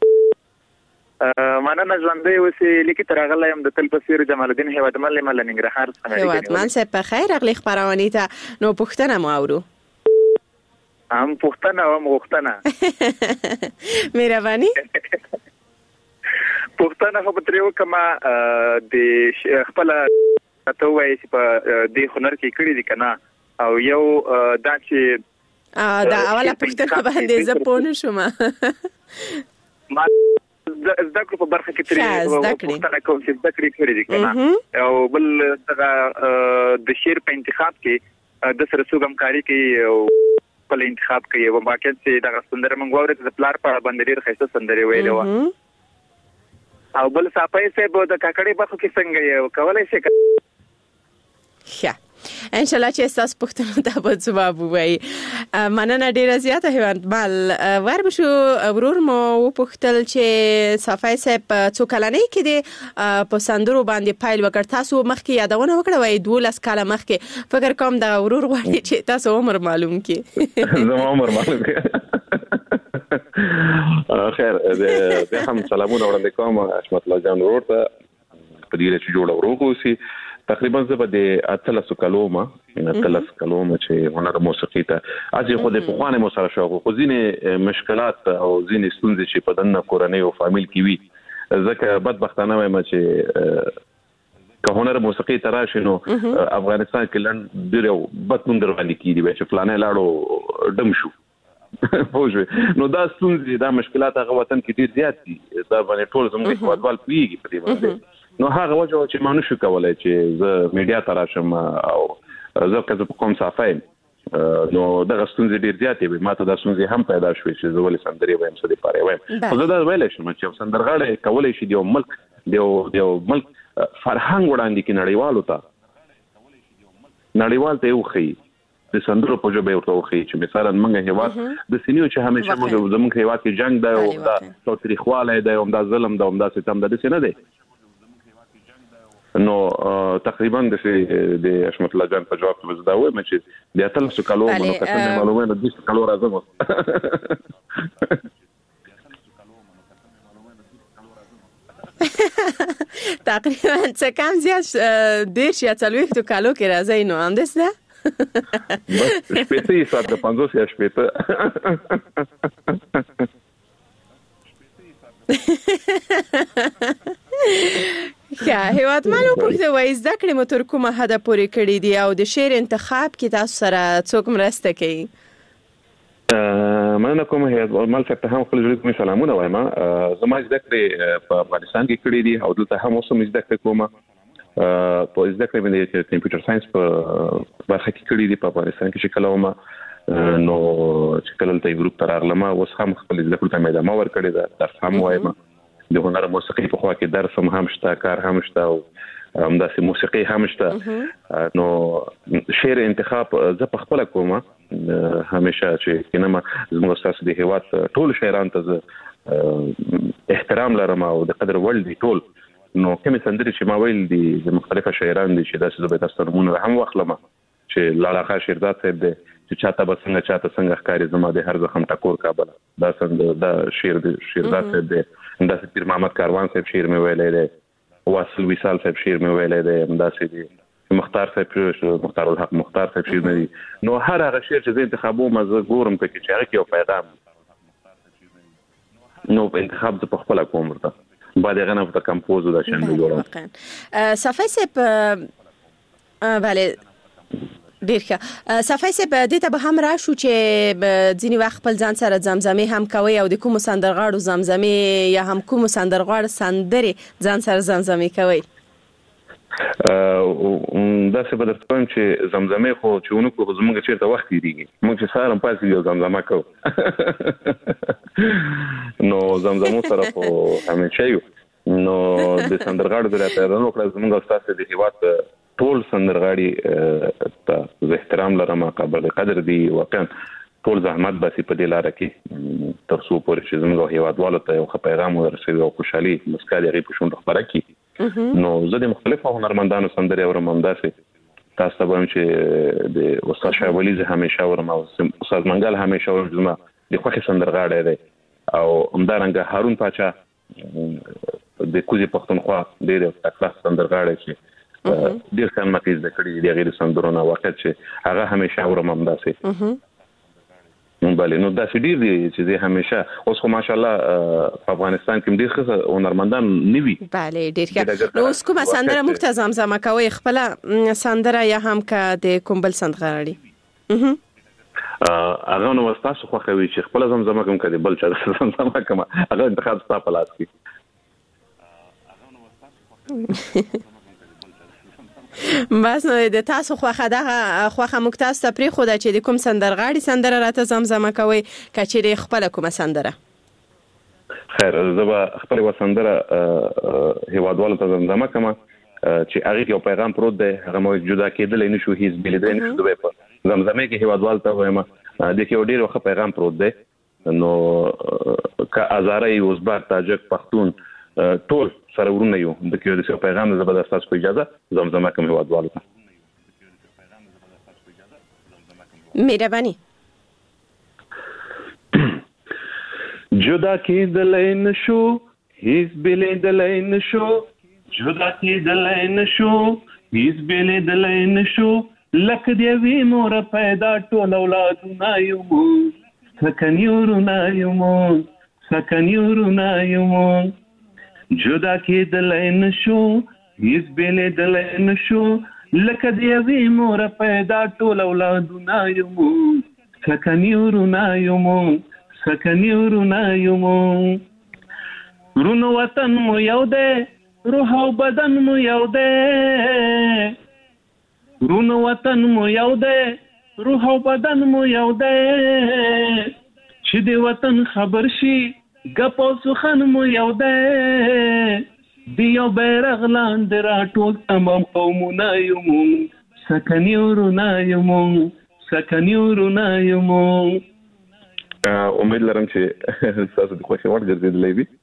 S: مننه ژوندۍ اوسې لیکي تر هغه لایم د تل په څېر جمال الدین هیوادمل له ننګرهار څخه
P: هیوادمل صاحب په خیر راغلی خپرونې ته نو پوښتنه مو اورو
S: هم پوښتنه او هم غوښتنه
P: مهرباني
S: پوښتنه خو به ترې وکړم د خپله ته ووایې چې په دې هنر کې کړي دي که نه او یو دا چې
P: دا اوله پوښتنه باندې زه پوه نه شوم
S: ما زده کړو په برخه کې ترې پوښتنه کوم چې زده کړې کړي دي که نه او بل دغه د شعر په انتخاب کې د سره څوک همکاري کوي او خپل انتخاب کوي او واقعیت چې دغه سندره موږ واورېده د پلار په اړه باندې ډېر ښایسته سندرې ویلې وه او بل صافی صاحب د کاکړۍ برخو کې څنګه یې کولی شي
P: ښه انشاءالله چې ستاسو پوښتنو ته به ځواب ووایي مننه ډېره زیاته هیوادمل ور به شو ورور مو وپوښتل چې صافی صاحب په څو کلنۍ کې د په سندرو باندې پیل وکړ تاسو مخکې یادونه وکړه وایي دولس کاله مخکې فکر کوم دغه ورور غواړي چې تاسو عمر معلوم کړي
Q: زما عمر معلوم کړي خیر د هم سلامونه وړاندې کوم حشمت الله جان ورور ته په دې چې جوړ ورو اوسي تقریبا زه به د اتلسو کلو ما اتلس کلو ما چې هنر موسیقي ته اځي خو د پخوانه مو سره شوق خو ځینې مشکلات او ځینې ستونزې چې په دنه کورنۍ او فامیل کې وي ځکه بدبختانه وایم چې که هنر موسیقي ته راشي نو افغانستان کې لن ډېر بد نوم در باندې کیږي چې فلانه لاړو ډم شو پوه نو دا ستونزې دا مشکلات هغه وطن کې ډېر زیات دي دا باندې ټول زموږ هیوادوال پوهېږي په دې باندې نو هغه وجه چې ما نشو کولی چې زه میډیا ته راشم او زه که زه په کوم صافی نو دغه ستونزې ډېر زیاتې وي ما ته دا ستونزې هم پیدا شوې چې زه ولې سندرې وایم څه دپاره وایم خو زه دا ویلی شم چې یو سندرغاړی کولی شي د یو ملک د یو ملک فرهنګ وړاندې کړي نړیوالو ته نړیوال ته یې وښیي د سندرو په ژبه یې ورته وښیي چې مثلا موږ هېواد د سنیو چې همیشه موږ زموږ هېواد کې جنګ دی او دا تاوتریخوالی دی او دا ظلم دی او دا ستم دی داسې نه دی نو تقریبا د د حشمت الله جان په جواب کې زه دا وایم چې د اتلسو کلو نو که څنګه معلومه نه دویست کلو راځم
P: تقریبا څه کم زیات دېرش یا څلوېښتو کلو کې راځئ نو همداسې ده
Q: بس شپېته یې ساعت د پنځوس یا شپېته
P: ښه هیوادمل وپوښتل وایي زده کړې مو تر کومه حده پورې کړي دي او د شعر انتخاب کې تاسو سره څوک مرسته کوي
Q: مننه کوم هیوادمل صاحب ته هم خپل زړه کومې سلامونه وایم زما زده کړې په افغانستان کې کړي دي او دلته هم اوس هم زده کړې کوم په زده کړې باندې د کمپیوټر ساينس په برخه کې کړي دي په افغانستان کې چې کله ومه نو چې کله ته ګروپ ته راغلم اوس هم خپل زده کړو ته مې ادامه ورکړې ده درس هم وایم د هنر موسیقي په خوا کې درس هم هم شته کار هم شته او همداسې موسیقي هم شته نو شعر انتخاب زه په خپله کوم همیشه چې کینما زموږ ستاسو د هېواد ټول شاعرانو ته زه احترام لرم او د قدر وړ دي ټول نو کومې سندرې چې ما ویل دي د مختلفه شاعران دي چې داسې زه به تاسو ته نومونه هم واخلم چې لالا خان شیرداد صاحب دی چې چاته به څنګه چاته څنګه ښکاری زما د هر زخم ټکور کابل دا څنګه دا شعر د شیرداد صاحب دی دا پیر محمد کاروان صاحب شعر مې ویلې دی واصل وصال صاحب شعر مې ویلې دی دا سي دی مختار صاحب مختار الحق مختار صاحب شعر مې دی نو هر هغه شعر چې زه انتخابو مزه ګورم پکې چې هغه یو پیغام نو په انتخاب د خپل کوم ورته بعد غنه په کمپوز د شان جوړم
P: صفای صاحب bale ډیر ښه صفای صاحب د ته به هم راشو چې ځینی وخت خپل ځان سره زمزمه هم کوي او د کوم سندرغاړو زمزمه یا هم کوم سندرغاړ سندري ځان سره زمزمه کوي
Q: دا څه به درته وایم چې زمزمه خو چې ونو کو زمونږ چیرته وخت دیږي موږ چې سارم پاسې یو زمزمه کوو نو زمزمو سره خو همیشه یو نو د سندرغاړو د راپیرانو کړه زمونږ استاد د هیواد ټول سندرغاړي ته زه احترام لرم قابل قدر دي واقعا ټول زحمت باسي په دې لار کې تر څو پورې چې زمونږ هیوادوالو ته یو پیغام ورسوي او خوشحالي مسکا دې په شونډو خبره کی نو زه د مختلفو هنرمندانو سندرې اورم همداسې تاسو ته وایم چې د استاد شاه ولی زه همیشه اورم او استاد منګل همیشه اورم زما د خوښي سندرغاړی دی او همدارنګه هارون پاچا د کوزي پښتونخوا ډېر تکړه سندرغاړی چې ډېر څه مکیز د کړي د غیر سندرونه واقع چې هغه همیشه اورم همداسې بله نو دا ډیر دي چې زه همیشه اوس خو ماشاءالله په افغانستان کې ډیر ښه هنرمندان نیوي
P: bale ډیر ښه نو اوس کومه سندره موږ ته زمزمه کوي خپل سندره یا هم کا د کومبل سندرغاړي
Q: هغه نو تاسو خو خوي چې خپل زمزمه کوم کړي بل چې زمزمه کوم هغه انتخاب تاسو په لاس کې
P: بس نو د تاسو خوخه دغه خوخه موږ تاسو ته پری خو دا چې د کوم سندرغاړي سندره راته زمزمه کوي کچېری خپل کومه سندره
Q: خیر زه خپل و سندره هیوادوالو ته زمزمه کوم چې هغه یو پیغام پروت دی هغه مو جدا کېدل نه شو هیڅ بل دی نه شو دوی په زمزمه کې هیوادوال ته وایم د کې ډیر وخت پیغام پروت دی نو کا ازاري ازبک تاجک پښتون ټول سره ورونه یو د کې د پیغام د زبردست تاسو په اجازه زمزمه کوم هیوادوالو ته
P: مهرباني
Q: جدا کېدل نه شو هیڅ بل دی نه شو جدا کېدل نه شو هیڅ بل دی نه شو لکه دی وی مور پیدا ټول اولادونه یو سکنیورونه یو سکنیورونه یو جدا کېدل نه شو هیڅ بېلېدل نه شو لکه د یوې مور پیدا ټول اولادونه یو سکني ورونه یو سکني ورونه یو ورونو وطن مو یو دی روح او بدن مو یو دی ورونو وطن مو یو دی روح او بدن مو یو دی چې د وطن خبر شي ګپ او سخن مو یو دی دی یو بیرغ لاندې راټول تمام قومونه یو سکني ورونه یو سکني ورونه یو امید لرم چې تاسو د خوښي وړ ګرځېدلې وي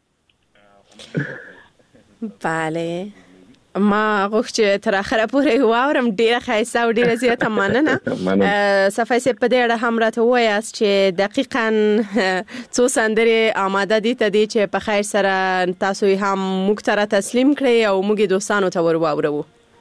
P: bale ما غوښ چې تر اخره پورې واورم ډیره خایسته او ډیره زیاته مننه صفای سه په دې اړه هم راته وایاست چې دقیقاً څو سندرې آماده دي ته دي چې په خیر سره تاسو هم موږ ته تسلیم کړئ او موږ دوستانو ته ور واورو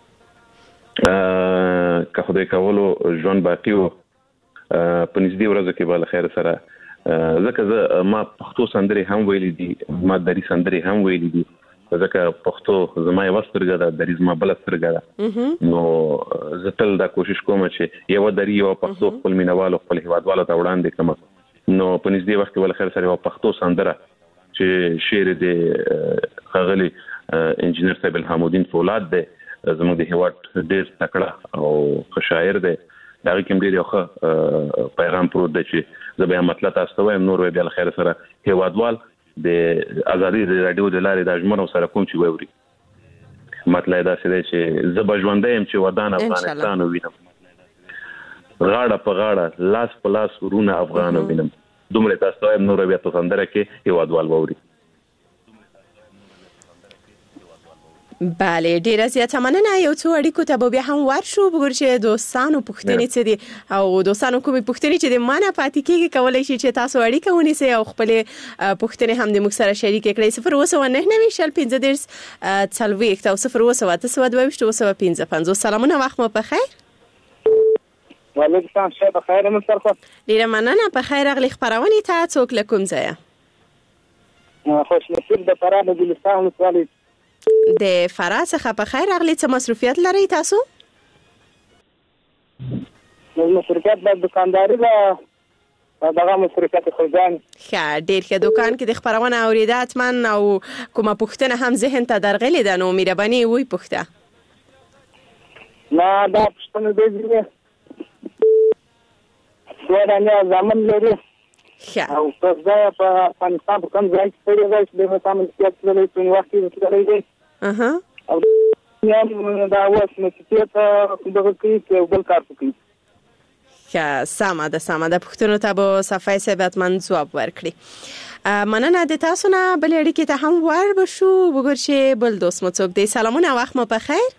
Q: که خدای کولو ژوند باقی وو په نږدې ورځو کې به له خیر سره ځکه زه ما پښتو سندرې هم ویلې دي ما دري سندرې هم ویلې دي ځکه پښتو زما یو سترګه ده دري زما بل سترګه ده نو زه تل دا کوشش کوم چې یو دري یو پښتو خپل مینوالو خپل هیوادوالو ته وړاندې کوم نو په نږدې وخت کې ول خیر سره یو پښتو سندره چې شعر د خغلی انجینر صاحب الحمودین فولاد ده زموږ د هیواد ډېر تکړه او شاعر ده دا کوم ډېر یو پیغام پروت دی چې زه به مطلب تاسو ته وایم نور به خیر سره هیوادوال د ازادي رادیو د لارې د اجمنو سره کوم چې ووري مطلب دا چې زه به ژوندم چې ودان افغانستان وینم غاړه په غاړه لاس په لاس ورونه افغان وینم دومره تاسو ته نور بیا په سندره کې هیوادوال ووري
P: بله ډیره زیاته مننه. یو څو اړیکو ته به بیا هم ورشو وګورو چې دوستانو پوښتنې څه دي او دوستانو کومې پوښتنې چې د ما نه پاتې کېږي کولی شي چې تاسو اړیکه ونیسئ او خپلې پوښتنې هم د موږ سره شریکې کړئ. صفر اووه سوه نهه نوي شل پنځه دېرش څلوېښت او صفر اووه سوه اته سوه دوه ویشت اووه سوه پنځه پنځوس. سلامونه، وخت مو په خیر.
T: وعلیکم السلام، شب بخیر. من سره
P: ډیره مننه. په خیر راغلی خپرونې ته. څوک له کوم ځایه؟
T: خوش نصیب د فراه د ګلستان ولسوالۍ.
P: د فراه څخه په خیر راغلی. څه مصروفیت لرئ تاسو؟
T: مصروفیت د دکانداري له دغه مصروفیت خرجان.
P: ښه، ډېر ښه. دوکان کې د خپرونه اورېده حتما او کومه پوښتنه هم ذهن ته درغلې ده نو مهرباني وی پوښته.
T: نه دا پوښتنه دې دي دوه دانې زامن لري.
P: ښه.
T: او په ځای په افغانستان په کوم ځای کې پرې دی چې د متامل سیاست لري په وخت کې تللی دی.
P: اها.
T: او یم دا اوس مسیحیت دغه کې چې بل کار کوي.
P: ښه، سمه ده سمه ده. پوښتنو ته به صفای صاحب حتما ځواب ورکړي. مننه د تاسو نه. بلې اړیکې ته هم ور بشو وګورو چې بل دوست مو څوک دی. سلامونه، وخت مو په خیر.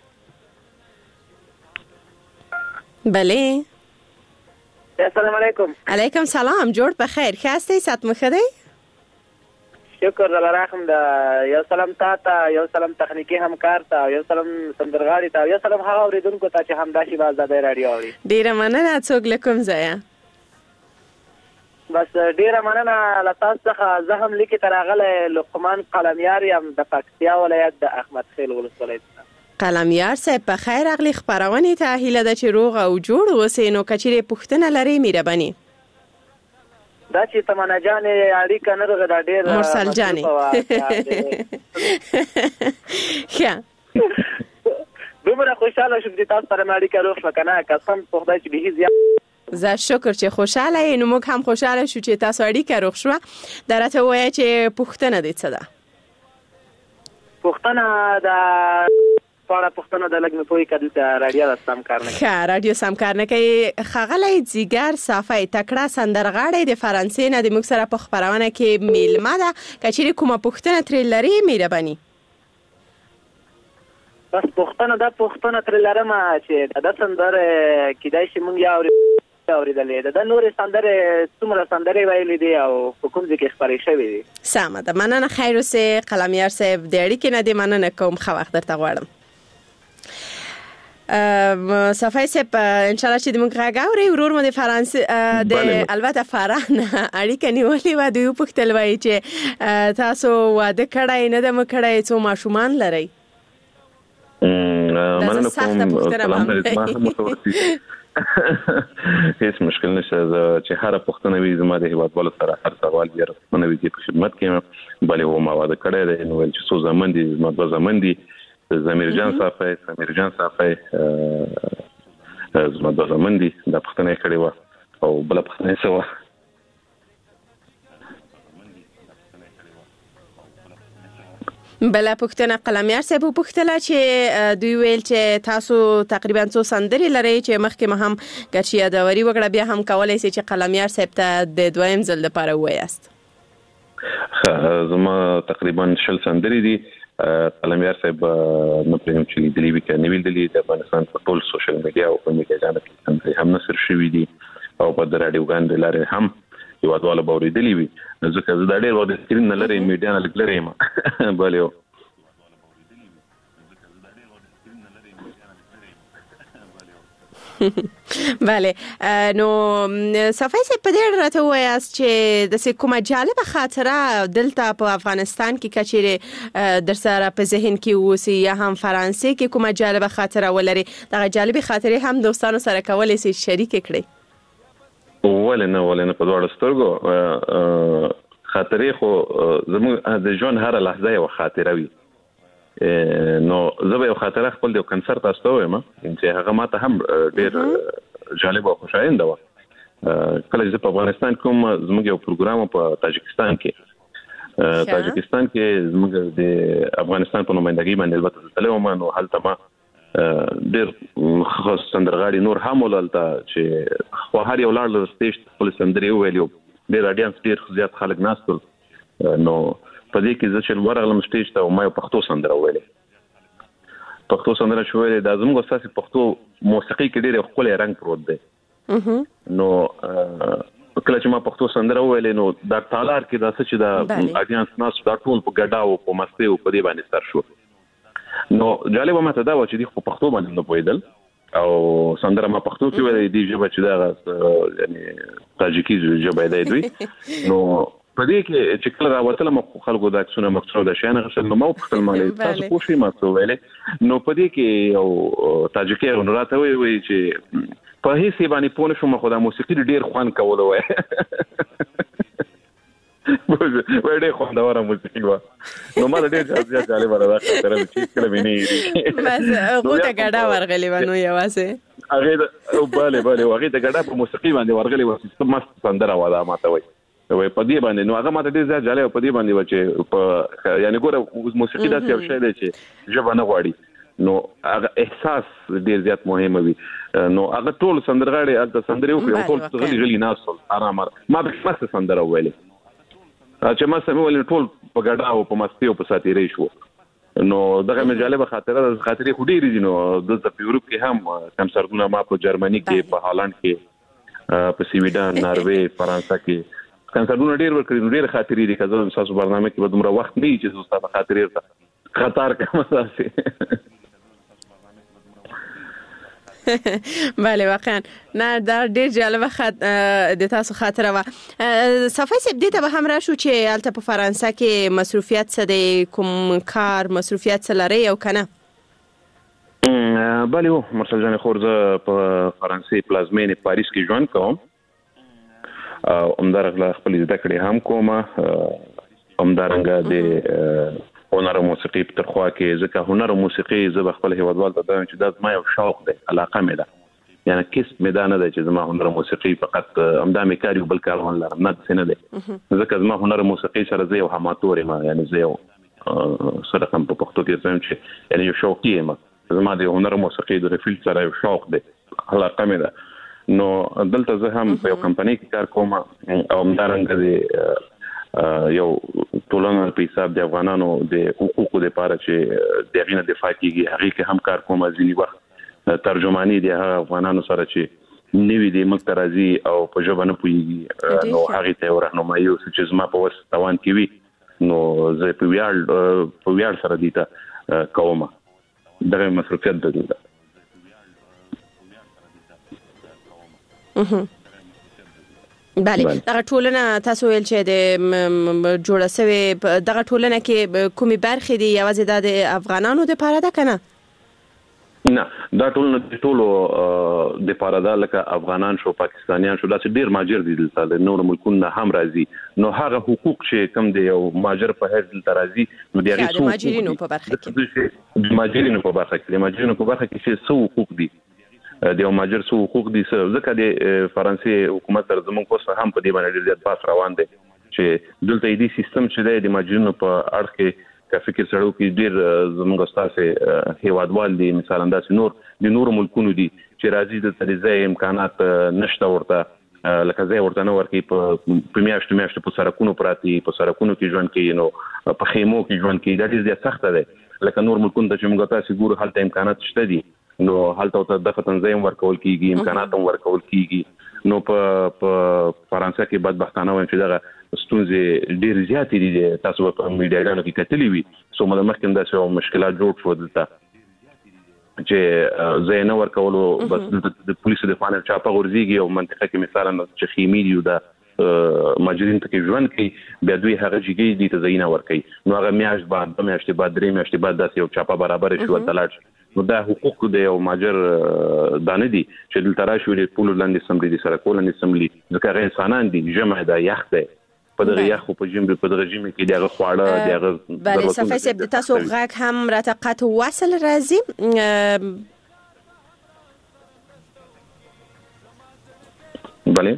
P: بله.
T: السلام علیکم.
P: علیکم سلام. جوړ په خیر. ښه هستئ؟ صحت مو ښه دی؟
T: شکر الله رحم ده. یو سلام تا ته، یو سلام تخنیکی همکار ته، یو سلام سندرغاړي ته، یو سلام هغه اوریدونکو ته چې همدا شی باز د رادیو اوري.
P: ډیره مننه. څوک له کوم ځایه؟
T: بس ډیره مننه له تاسو څخه. زه هم لیکي تر هغه لقمان قلمیار یم د پکتیا ولایت د احمد خیل ولسوالۍ.
P: قلمیار صاحب په خیر راغلی خپرونې ته. هیله ده چې روغ او جوړ اوسئ. نو که چیرې پوښتنه لرئ مهرباني.
T: دا چې تمنا جانې اړیکه نه رغه دا ډېر
P: مرسل جانې. ښه.
T: دومره خوشحاله شوم چې تاسو سره مې اړیکه روغ شوه که نه قسم په خدای چې بهي زیات.
P: زه شکر چې خوشحاله یې. نو موږ هم خوشحاله شو چې تاسو اړیکه روغ شوه. دا راته ووایه چې پوښتنه دې څه ده؟
T: پوښتنه د پاره پښتنه د لګ مې پوي کړل چې رادیو د سم کار نه کوي.
P: ښه، رادیو سم کار نه کوي. ښاغلی ځیګر صافی تکړه سندرغاړی د فرانسې نه د موږ سره په خپرونه کې میلمه ده. که چیرې کومه پوښتنه ترې لري مهرباني.
T: بس پوښتنه دا پوښتنه ترې لرم چې د سندرې کیدای شي مونږ یې اورېدلې ده. د نورې سندرې څومره سندرې ویلې دي او په کوم ځای کې خپرې شوې دي؟
P: سمه ده. مننه. خیر اوسې قلمیار صاحب. د اړیکې نه دې مننه کوم. ښه وخت درته غواړم. صفای صاحب انشاءالله چې د موږ غږ اورئ. ورور مو د فرانسې د البته فراه نه اړیکه نیولې وه. دوی وپوښتل وایي چې تاسو واده کړی نه ده مو کړی، څو ماشومان لرئ؟
Q: مننه کوم. هیڅ مشکل نشته. چې هر پوښتنه وي زما د هیوادوالو سره هر سوال بیا رسمنه وي په خدمت کې یم. بلې و ما واده کړی دی نو ویل چې څو زامن دي. زما دوه زامن دي. زمیر جان صافی زمیر جان صافی زما دوه زامن دي. دا پوښتنه یې کړې وه او بله پوښتنه یې څه وه؟
P: بله پوښتنه قلمیار صاحب وپوښتله چې دوی ویل چې تاسو تقریبا څو سندرې لرئ چې مخکې ما هم که چې یادوري وکړه بیا هم کولی شئ چې قلمیار صاحب ته د دویم ځل دپاره ووایاست.
Q: زما تقریبا شل سندرې دي. قلمیار صاحب نه پرېږدم چې لیدلي وي که نه وي لیدلي. د افغانستان په ټول سوشل میډیا او په میډیاګانو کې سندرې هم نشر شوي دي او په د راډیوګانو د لارې هم هیوادوالو به اورېدلي وي. ځکه زه دا ډېر وخت د سکرین نه لرې میډیا نه لږ لرې یم. بلې
P: بله. نو صفای صاحب په دې اړه راته ووایاست چې داسې کومه جالبه خاطره دلته په افغانستان کې که چیرې در سره په ذهن کې اوسي یا هم فرانسې کې کومه جالبه خاطره ولري دغه جالبې خاطرې هم دوستانو سره کولی شئ شریکې کړئ؟
Q: ولې نه ولې نه په دواړو سترګو. خاطرې خو زموږ د ژوند هره لحظه یوه خاطره وي. نو زه به یو خاطره خپل د یو کنسرت تاسو ته ووایم چې هغه ماته هم ډېر جالب او خوشاینده وه. کله چې زه په افغانستان کې وم زموږ یو پروګرام په تاجکستان کې تاجکستان کې زموږ د افغانستان په نمایندګۍ باندې البته زه تللی وم. نو هلته ما ډېر خاص سندرغاړي نور هم ول هلته چې خو هر یو لاړ سټیج ته خپلې سندرې وویل. ډېر اډینس ډېر زیات خلک ناست ول. نو په دې کې زه چې ورغلم سټیج ته ما یو پښتو سندره وویلې پښتو سندره شوې د زموږ اساسي پښتو موسیقي کې ډېر ښکلی رنګ پروت دی. نو کله چې ما پښتو سندره وویلې نو دا تالار کې دا څه چې دا اډینس ناس دا ټول په ګډا او په مستي او په دې باندې سر شو. نو جالب ماته دا و چې د پښتو باندې نه پوهېدل او سندره ما پښتو کې ویلې دي ژبه چې دا یعنی تاجیکي ژبه دی دوی. نو په دې کې چې کله راوتل مخ خلکو دا څونه مقصود شي نه غسل نو مو په خپل مالي تاسو پوه شئ ما څه ویلې. نو په دې کې یو تاجیکي راته وی وی چې په هیڅ باندې پونه شو مخه د موسیقي ډیر خوان کوله وای وای ډیر خوندوره موسیقي و. نو ما ډیر ځاځه جالب راځه تر چې کله ویني
P: بس غوته ګډا ورغلی ونه یواسه
Q: هغه بله بله هغه د ګډا په موسیقي باندې ورغلی و چې مست سندره و دا ماته وای وای په دې باندې نو هغه ماته ډیر ځاځه جالب په دې باندې و چې په یعنی ګوره موسیقي داسې یو شی دی چې ژبه نه غواړي نو هغه احساس ډیر زیات مهم وي. نو هغه ټول سندرغاړي هغه سندري وکړي ټول غلي غلي ناسول آرام ما به مست سندره ویلې چې ما سمې ولې ټول په ګډا او په مستی او په ساتيري شو. نو دغه مجالبه خاطره خاطرې خو ډېرې دي. نو د یورپ کې هم کم سرګونه ما په جرمني کې په هالند کې په سویډن ناروې فرانسه کې کم سرګونه ډېر ورکړي ډېر خاطرې دي. کله تاسو برنامه کې به دومره وخت نه چې تاسو په خاطرې خطر کوم اساسي
P: بله واقعا نه دا ډیر جالبه خاط د تاسو خاطره و. صفای سب دې ته به هم راشو چې البته په فرانسه کې مصروفیت څه دی کوم کار مصروفیت څه لري او کنه؟
Q: بله و مرسل جان خورزه په فرانسې پلازمینې پاریس کې ژوند کوم او همدارنګه خپل زده کړې هم کوم. همدارنګه د هنر او موسیقي په ترخوا کې ځکه هنر او موسیقي زه خپل هیوادوال ته وایم چې دا زما یو شوق دی علاقه مې ده یعنی کس مې دا نه دی چې زما هنر او موسیقي فقط همدا مې کار یو بل کار ونه لرم نه څه نه دی ځکه زما هنر او موسیقي سره زه یو هماتور یم یعنی زه یو سره کوم په پښتو کې وایم چې یعنی یو شوق یم زما د هنر او موسیقي د فیلډ سره یو شوق دی علاقه مې ده. نو دلته زه هم په یو کمپنۍ کې کار کوم او همدارنګه د یو ټولنه په حساب د افغانانو د حقوقو لپاره چې د غینه دفاع کیږي هغه کې هم کار کوم ځینی وخت ترجمانی د افغانانو سره چې نیوی د مقترازي او په ژبه نه پويږي نو هغه ته راهنمایي او چې زما په وس توان کوي نو زه په ویاړ په ویاړ سره دیتا کوم دغه مصروفیت ده.
P: بله دغه ټولنه تاسو ویل چې د جوړه شوی دغه ټولنه کې کومي برخې دي یوازې د افغانانو لپاره ده کنه؟
Q: نه دا ټولنه د ټولو د لپاره ده لکه افغانان شو پاکستانیان شو داسې ډیر ماجر دي دلته د نور ملکونو هم راځي. نو هغه حقوق چې کم دی او ماجر په هر دلته راځي نو د هغه
P: د ماجرینو په برخه کې
Q: د ماجرینو په برخه کې د ماجرینو په برخه کې څه حقوق دي د یو ماجر څو حقوق دي ځکه د فرانسې حکومت تر زموږ کوسه هم په دې باندې ډېر زیات باس روان دي چې دلته دې سیستم چې د ماجرینو په اړه کې کافي کې سړو کې ډېر زموږ استاسه هیوادوال دي مثلا داسې نور د نور ملکونو دي چې راځي د تریزه امکانات نشته ورته لکه ځای ورته نه ورکی په میاشتو میاشتو په سرکونو پراتی په سرکونو کې ژوند کوي نو په خیمو کې ژوند کوي دا ډېر زیات سخت دی لکه نور ملکونو ته چې موږ تاسو ګورو هلته امکانات شته دي نو هلته ته د فتنځم ورکول کیږي امکانات هم ورکول کیږي. نو په فرانسې کې بدبختانه وایم چې دا ستونزې ډېر زیات دي تاسو په میډیاګانو کې کتلې وي سو مله مخکې دا څه مشکلات جوړ شو دلته چې زینه ورکولو بس د پولیسو د فانل چاپه ورزيږي او منطقه کې مثلا چې خیمې دی دا ماجرین ته کې ژوند کوي بیا دوی هغه جګې دي ته زینه ورکوي نو هغه میاشت بعد د میاشتې بعد درې میاشتې بعد داسې یو چاپه برابر شو تلاش نو دا حقوق دی او ماجر دانه دي چې دلته راشي د پولو لاندې سملي دي سره کولنې سملي ځکه غیر انسانان دي جمع دا یخ دی په دغه یخ په جیم په دغه جیم کې دغه خواړه دغه
P: بله صفای سب د تاسو غږ هم راته قطع وصل راځي
Q: بله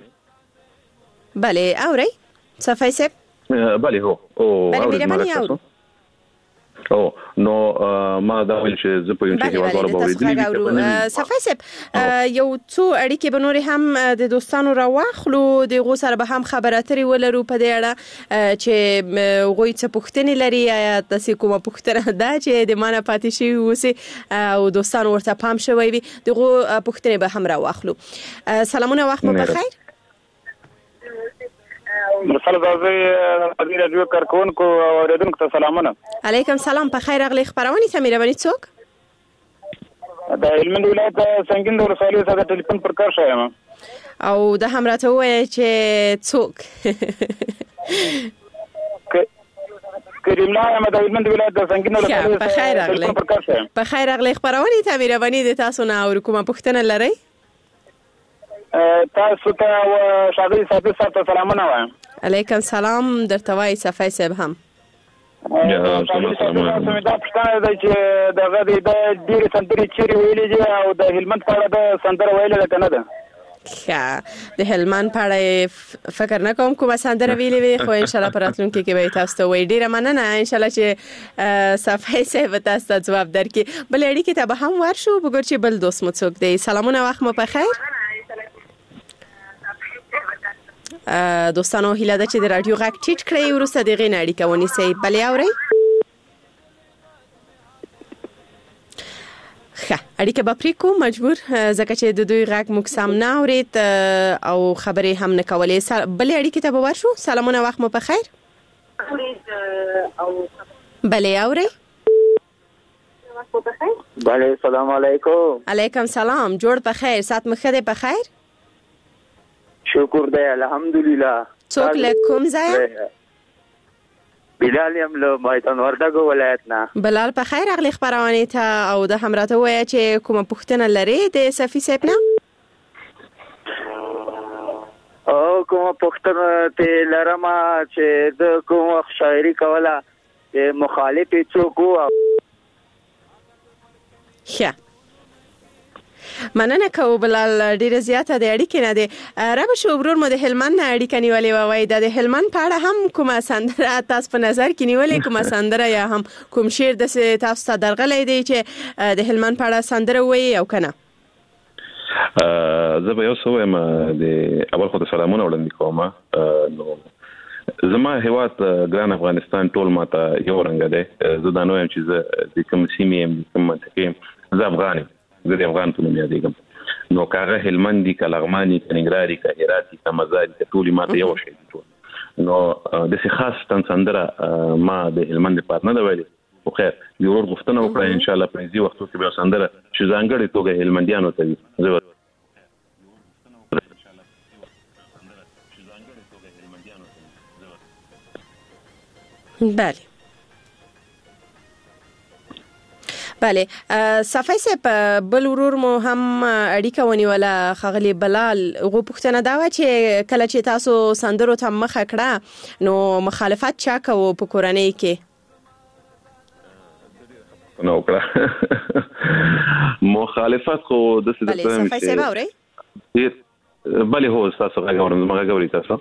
P: بله اوري صفای سب
Q: بله هو او
P: بله میره منی اورو
Q: او نو ما دا ویل چې زه په یو چې هیواد ولا
P: باورې صفای صاحب یو څو اړیکې به نور هم د دوستانو راواخلو د غو سره به هم خبرې اترې ولرو په دې اړه چې غوي څه پوښتنې لري یا تاسو کومه پوښتنه ده چې د مانه پاتې شي اوسه او دوستانو ورته پام شوي وي دغه پوښتنې به هم راواخلو. سلامونه وخت مو بخیر.
U: مرسل زازي د رادیو کارکونکو او اوریدونکو ته سلامونه.
P: علیکم سلام. په خیر اغلی خبرونه ته مهرباني څوک؟
U: د هلمند ولایت څنګه د ولسوالۍ سره ټلیفون پر کار شوم
P: او د همراته وای چې څوک
U: کریم الله احمد د هلمند ولایت څنګه د ولسوالۍ
P: په خیر اغلی
U: پر کار شوم.
P: په خیر اغلی خبرونه ته مهرباني د تاسو نه او کومه پوښتنه لرئ؟
U: تاسو ته او شاګرد صاحب ته سلامونه وایم.
P: علیکم سلام درته وای صفای صاحب هم.
U: یا سلام سلام. دا پښتنه ده چې دغه د ډیره سندري چیرې ویلې دي او د هلمند په اړه د سندره ویلې ده کنه ده.
P: ښه د هلمند په اړه فکر نه کوم کومه سندره ویلې وي خو ان شاء الله پراتلونکو کې به تاسو ته وای. ډیره مننه ان شاء الله چې صفای صاحب تاسو ته جواب درکړي. بل اړیکې ته به هم ورشو وګور چې بل دوست مو څوک دی. سلامونه وخت مو په خیر. دوستانو هیله ده چې د رادیو غږ ټیټ کړئ وروسته دغه اړیکه ونیسئ. بلې اورئ ښه اړیکه به پرې کوو مجبور ځکه چې د دوی غږ موږ سم نه اورېد او خبرې هم نه کولې. بلې اړیکې ته به ورشو. سلامونه وخت مو په خیر. بلې اورئ
U: بله سلام علیکم.
P: علیکم سلام. جوړ په خیر. سات مخ دې په خیر.
U: شکر دی الحمدلله.
P: څوک له کوم ځای؟
U: بلال یم له میدان وردګو ولایت نه.
P: بلال په خیر اغلی خبرونه ته او د همراته وای چې کومه پوښتنه لري د صفی صاحب نه؟
U: او کومه پوښتنه ته لرم چې د کوم شاعري کوله چې مخالف څوک وو.
P: ښه مننه کوم بلال ډیره زیاته د اړیکې نه دی. رب شو ورور مو د هلمند نه اړیکه نیولې وای د هلمند په اړه هم کومه سندره تاسو په نظر کې نیولې کومه سندره یا هم کوم شعر د تاسو ته درغلې دی چې د هلمند په اړه سندره وای او کنه؟
Q: زه به یو څه وایم. د اول خو د سلامونه وړاندې کوم. نو زما هیواد ګران افغانستان ټول ماته یو رنګ دی. زه دا نه وایم چې زه د کوم سیمې یم کوم منطقې یم. زه افغان یم. زه د افغان په نوم یادېږم. نو کاغه هلمندي که لغماني که ننګرهاري که هراتي که مزاري که ټولې ماته یو شی دي ټول. نو داسې خاص تن سندره ما د هلمند لپاره نه ده ویلې خو خیر د ورور غوښتنه وکړه انشاءالله په نږدې وختو کې به یو سندره چې ځانګړې توګه هلمندیانو ته وي زه
P: بله بله صفای صاحب بل ورور مو هم اړیکه ونیوله خغلی بلال غو پوښتنه دا و چې کله چې تاسو سندرو ته مخه کړه نو مخالفت چا کوو په کورنۍ کې؟
Q: نو کړه مخالفت خو د څه
P: بله صفای صاحب اورئ؟
Q: بله هو تاسو غږ اورم زما غږ اورئ تاسو؟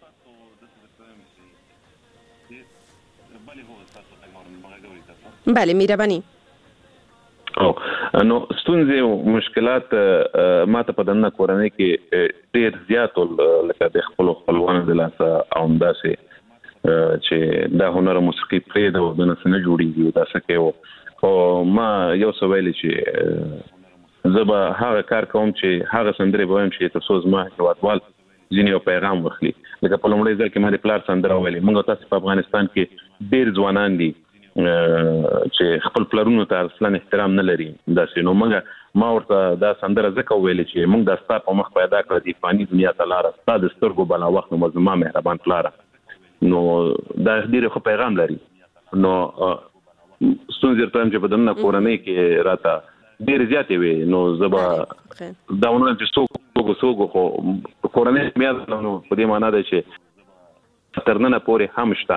P: بله مهرباني.
Q: او نو ستونزې او مشکلات ماته په دننه کورنۍ کې ډېر زیات لکه د خپلو خپلوانو د لاسه او همداسې چې دا هنر موسیقي پرېږده او دنه څه نه جوړېږي داسې کوي خو ما یو څه ویلې چې زه به هغه کار کوم چې هغه سندرې به وایم چې تر څو زما هېوادوال ځینې یو پیغام واخلي. لکه په لومړي ځل کې ما د پلار سندره ویلې. موږ تاسو په افغانستان کې ډېر ځوانان دي چې خپل پلرونو ته اصلا احترام نه لري داسې. نو موږ ما ورته دا سندره ځکه ویلې چې موږ دا ستا په مخ پیدا کړه د فاني دنیا ته لاره ستا د سترګو بلا وخت نو زما مهربان پلاره. نو دا ډېر ښه پیغام لري. نو ستونزې درته وایم چې په دننه کورنۍ کې راته ډېرې زیاتې وې. نو زه به دا ونه وایم چې څوک څوک خو په کورنۍ کې مې نو په دې معنا ده چې تر ننه پورې هم شته.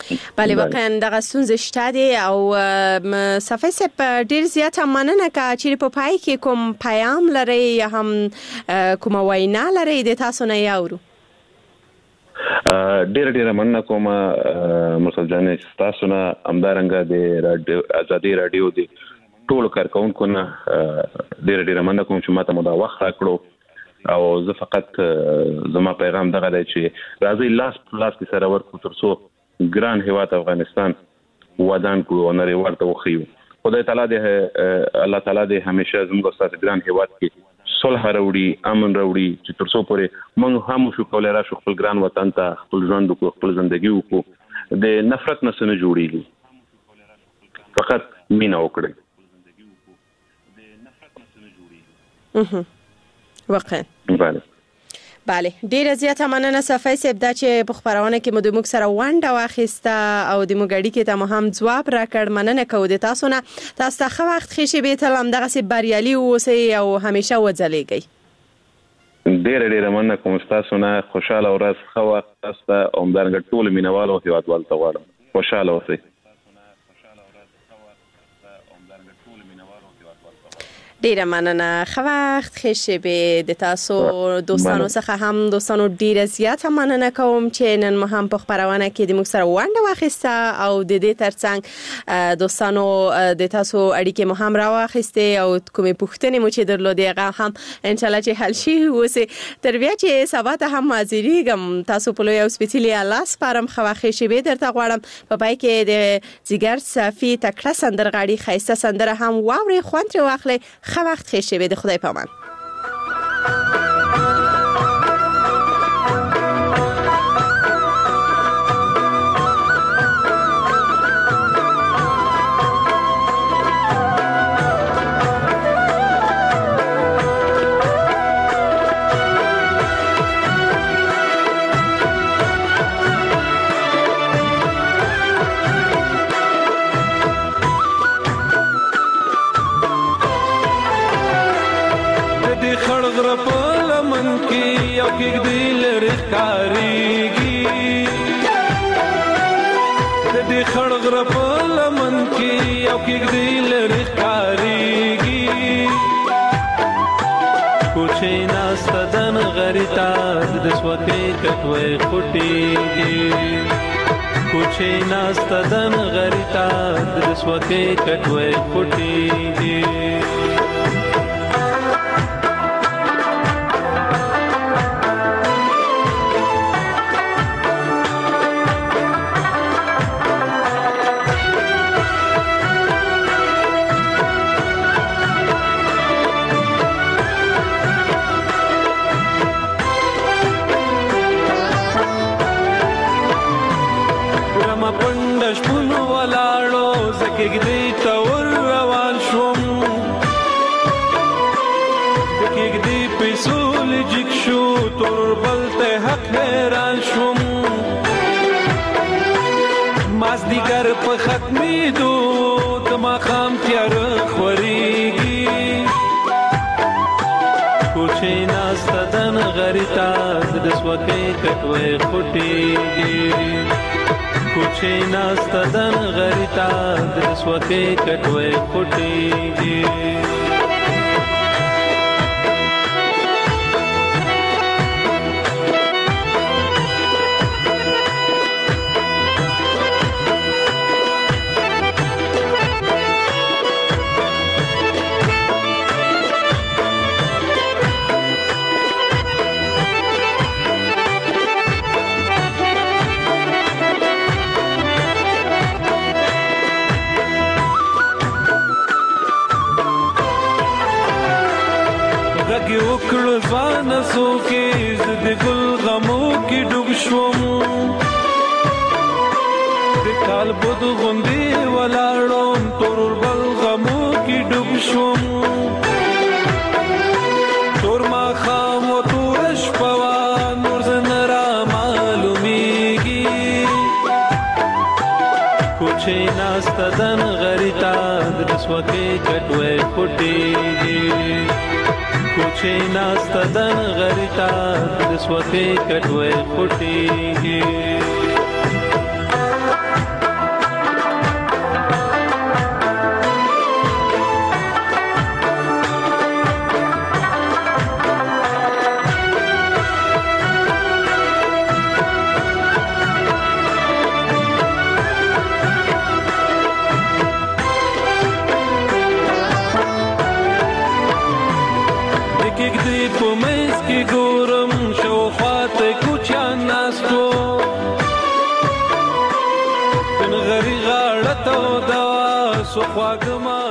P: بله واقعا دغه ستونزې شته دي او صفای صاحب ډیر زیات مننه کا چې په پای کې کوم پیغام لري یا هم کوم وینا لري د تاسو نه یاورو.
Q: ډیر ډیر مننه کوم مرسل جان تاسو نه همدارنګه د رادیو ازادي رادیو دی ټول کارکونکو نه ډیر ډیر مننه کوم چې ماته مو دا وخت راکړو او زه فقط زما پیغام دغه دی چې راځي لاس لاس کې سره ورکو تر څو ګران هیواد افغانستان ودان کو او نړیوال ته وخیو. خدای تعالی دې الله تعالی دې همیشه زموږ ستاسو ګران هیواد کې صلح راوړي، امن راوړي چې تر څو پورې موږ هم شو کولای راشو خپل ګران وطن ته خپل ژوند وکړو، خپل ژوندګي وکړو، د نفرت نه څه نه جوړیږي، فقط مینه وکړئ.
P: واقعا
Q: بله
P: بله ډیره زیاته مننه صفای صاحب دا چې په خبرونه کې مو د موږ سره ونډه واخیسته او د موږ اړیکې ته مو هم ځواب راکړ. مننه کوو د تاسو نه. تاسو ته ښه وخت ښه شي، تل همدغسې بریالي اوسئ او همیشه وځلیږئ.
Q: ډیره ډیره مننه کوم تاسو نه. خوشاله ورځ، ښه وخت تاسو ته او همدارنګه ټول مینوال او هیوادوال ته غواړم خوشاله اوسئ.
P: ډیره مننه. ښه وخت ښه شي. د تاسو دوستانو څخه هم دوستانو ډیره زیاته مننه کوم چې نن مو هم په خبرونه کې د موږ سره ونډه واخیسته او د دې ترڅنګ دوستانو د تاسو اړیکې مو هم راواخیستې او کومې پوښتنې مو چې درلودې هغه هم ان شاء الله چې حل شي اوسې. تر بیا چې سبا ته هم حاضرېږم تاسو په لوی او سپېڅلي الله سپارم. ښه وخت ښه شي درته غواړم. په پای کې د جګر صافي تکړه سندرغاړي ښایسته سندره هم واورئ، خوند ترې واخلئ. ښه وخت ښه شي. د خدای پامان.
N: کوچې ناسته دن غریتا د سوکې کټوي خټيږي. مازدیګر په ختمې دو د ماښام تیار خورېږي. کوچې ناسته دن غریتا د سوکې کټوي خټېږي. کوچې ناسته دن غریتا د سوکې کټوي خټېږي. دن غریتا د سوکې کټوي خټېږي. کوچې ناسته دن غریتا د سوکې کټوي خټېږي. کېږدي په منځ کې ګورم شاوخوا ته کوچیان ناست وو غری غاړه توده وه سو خواږه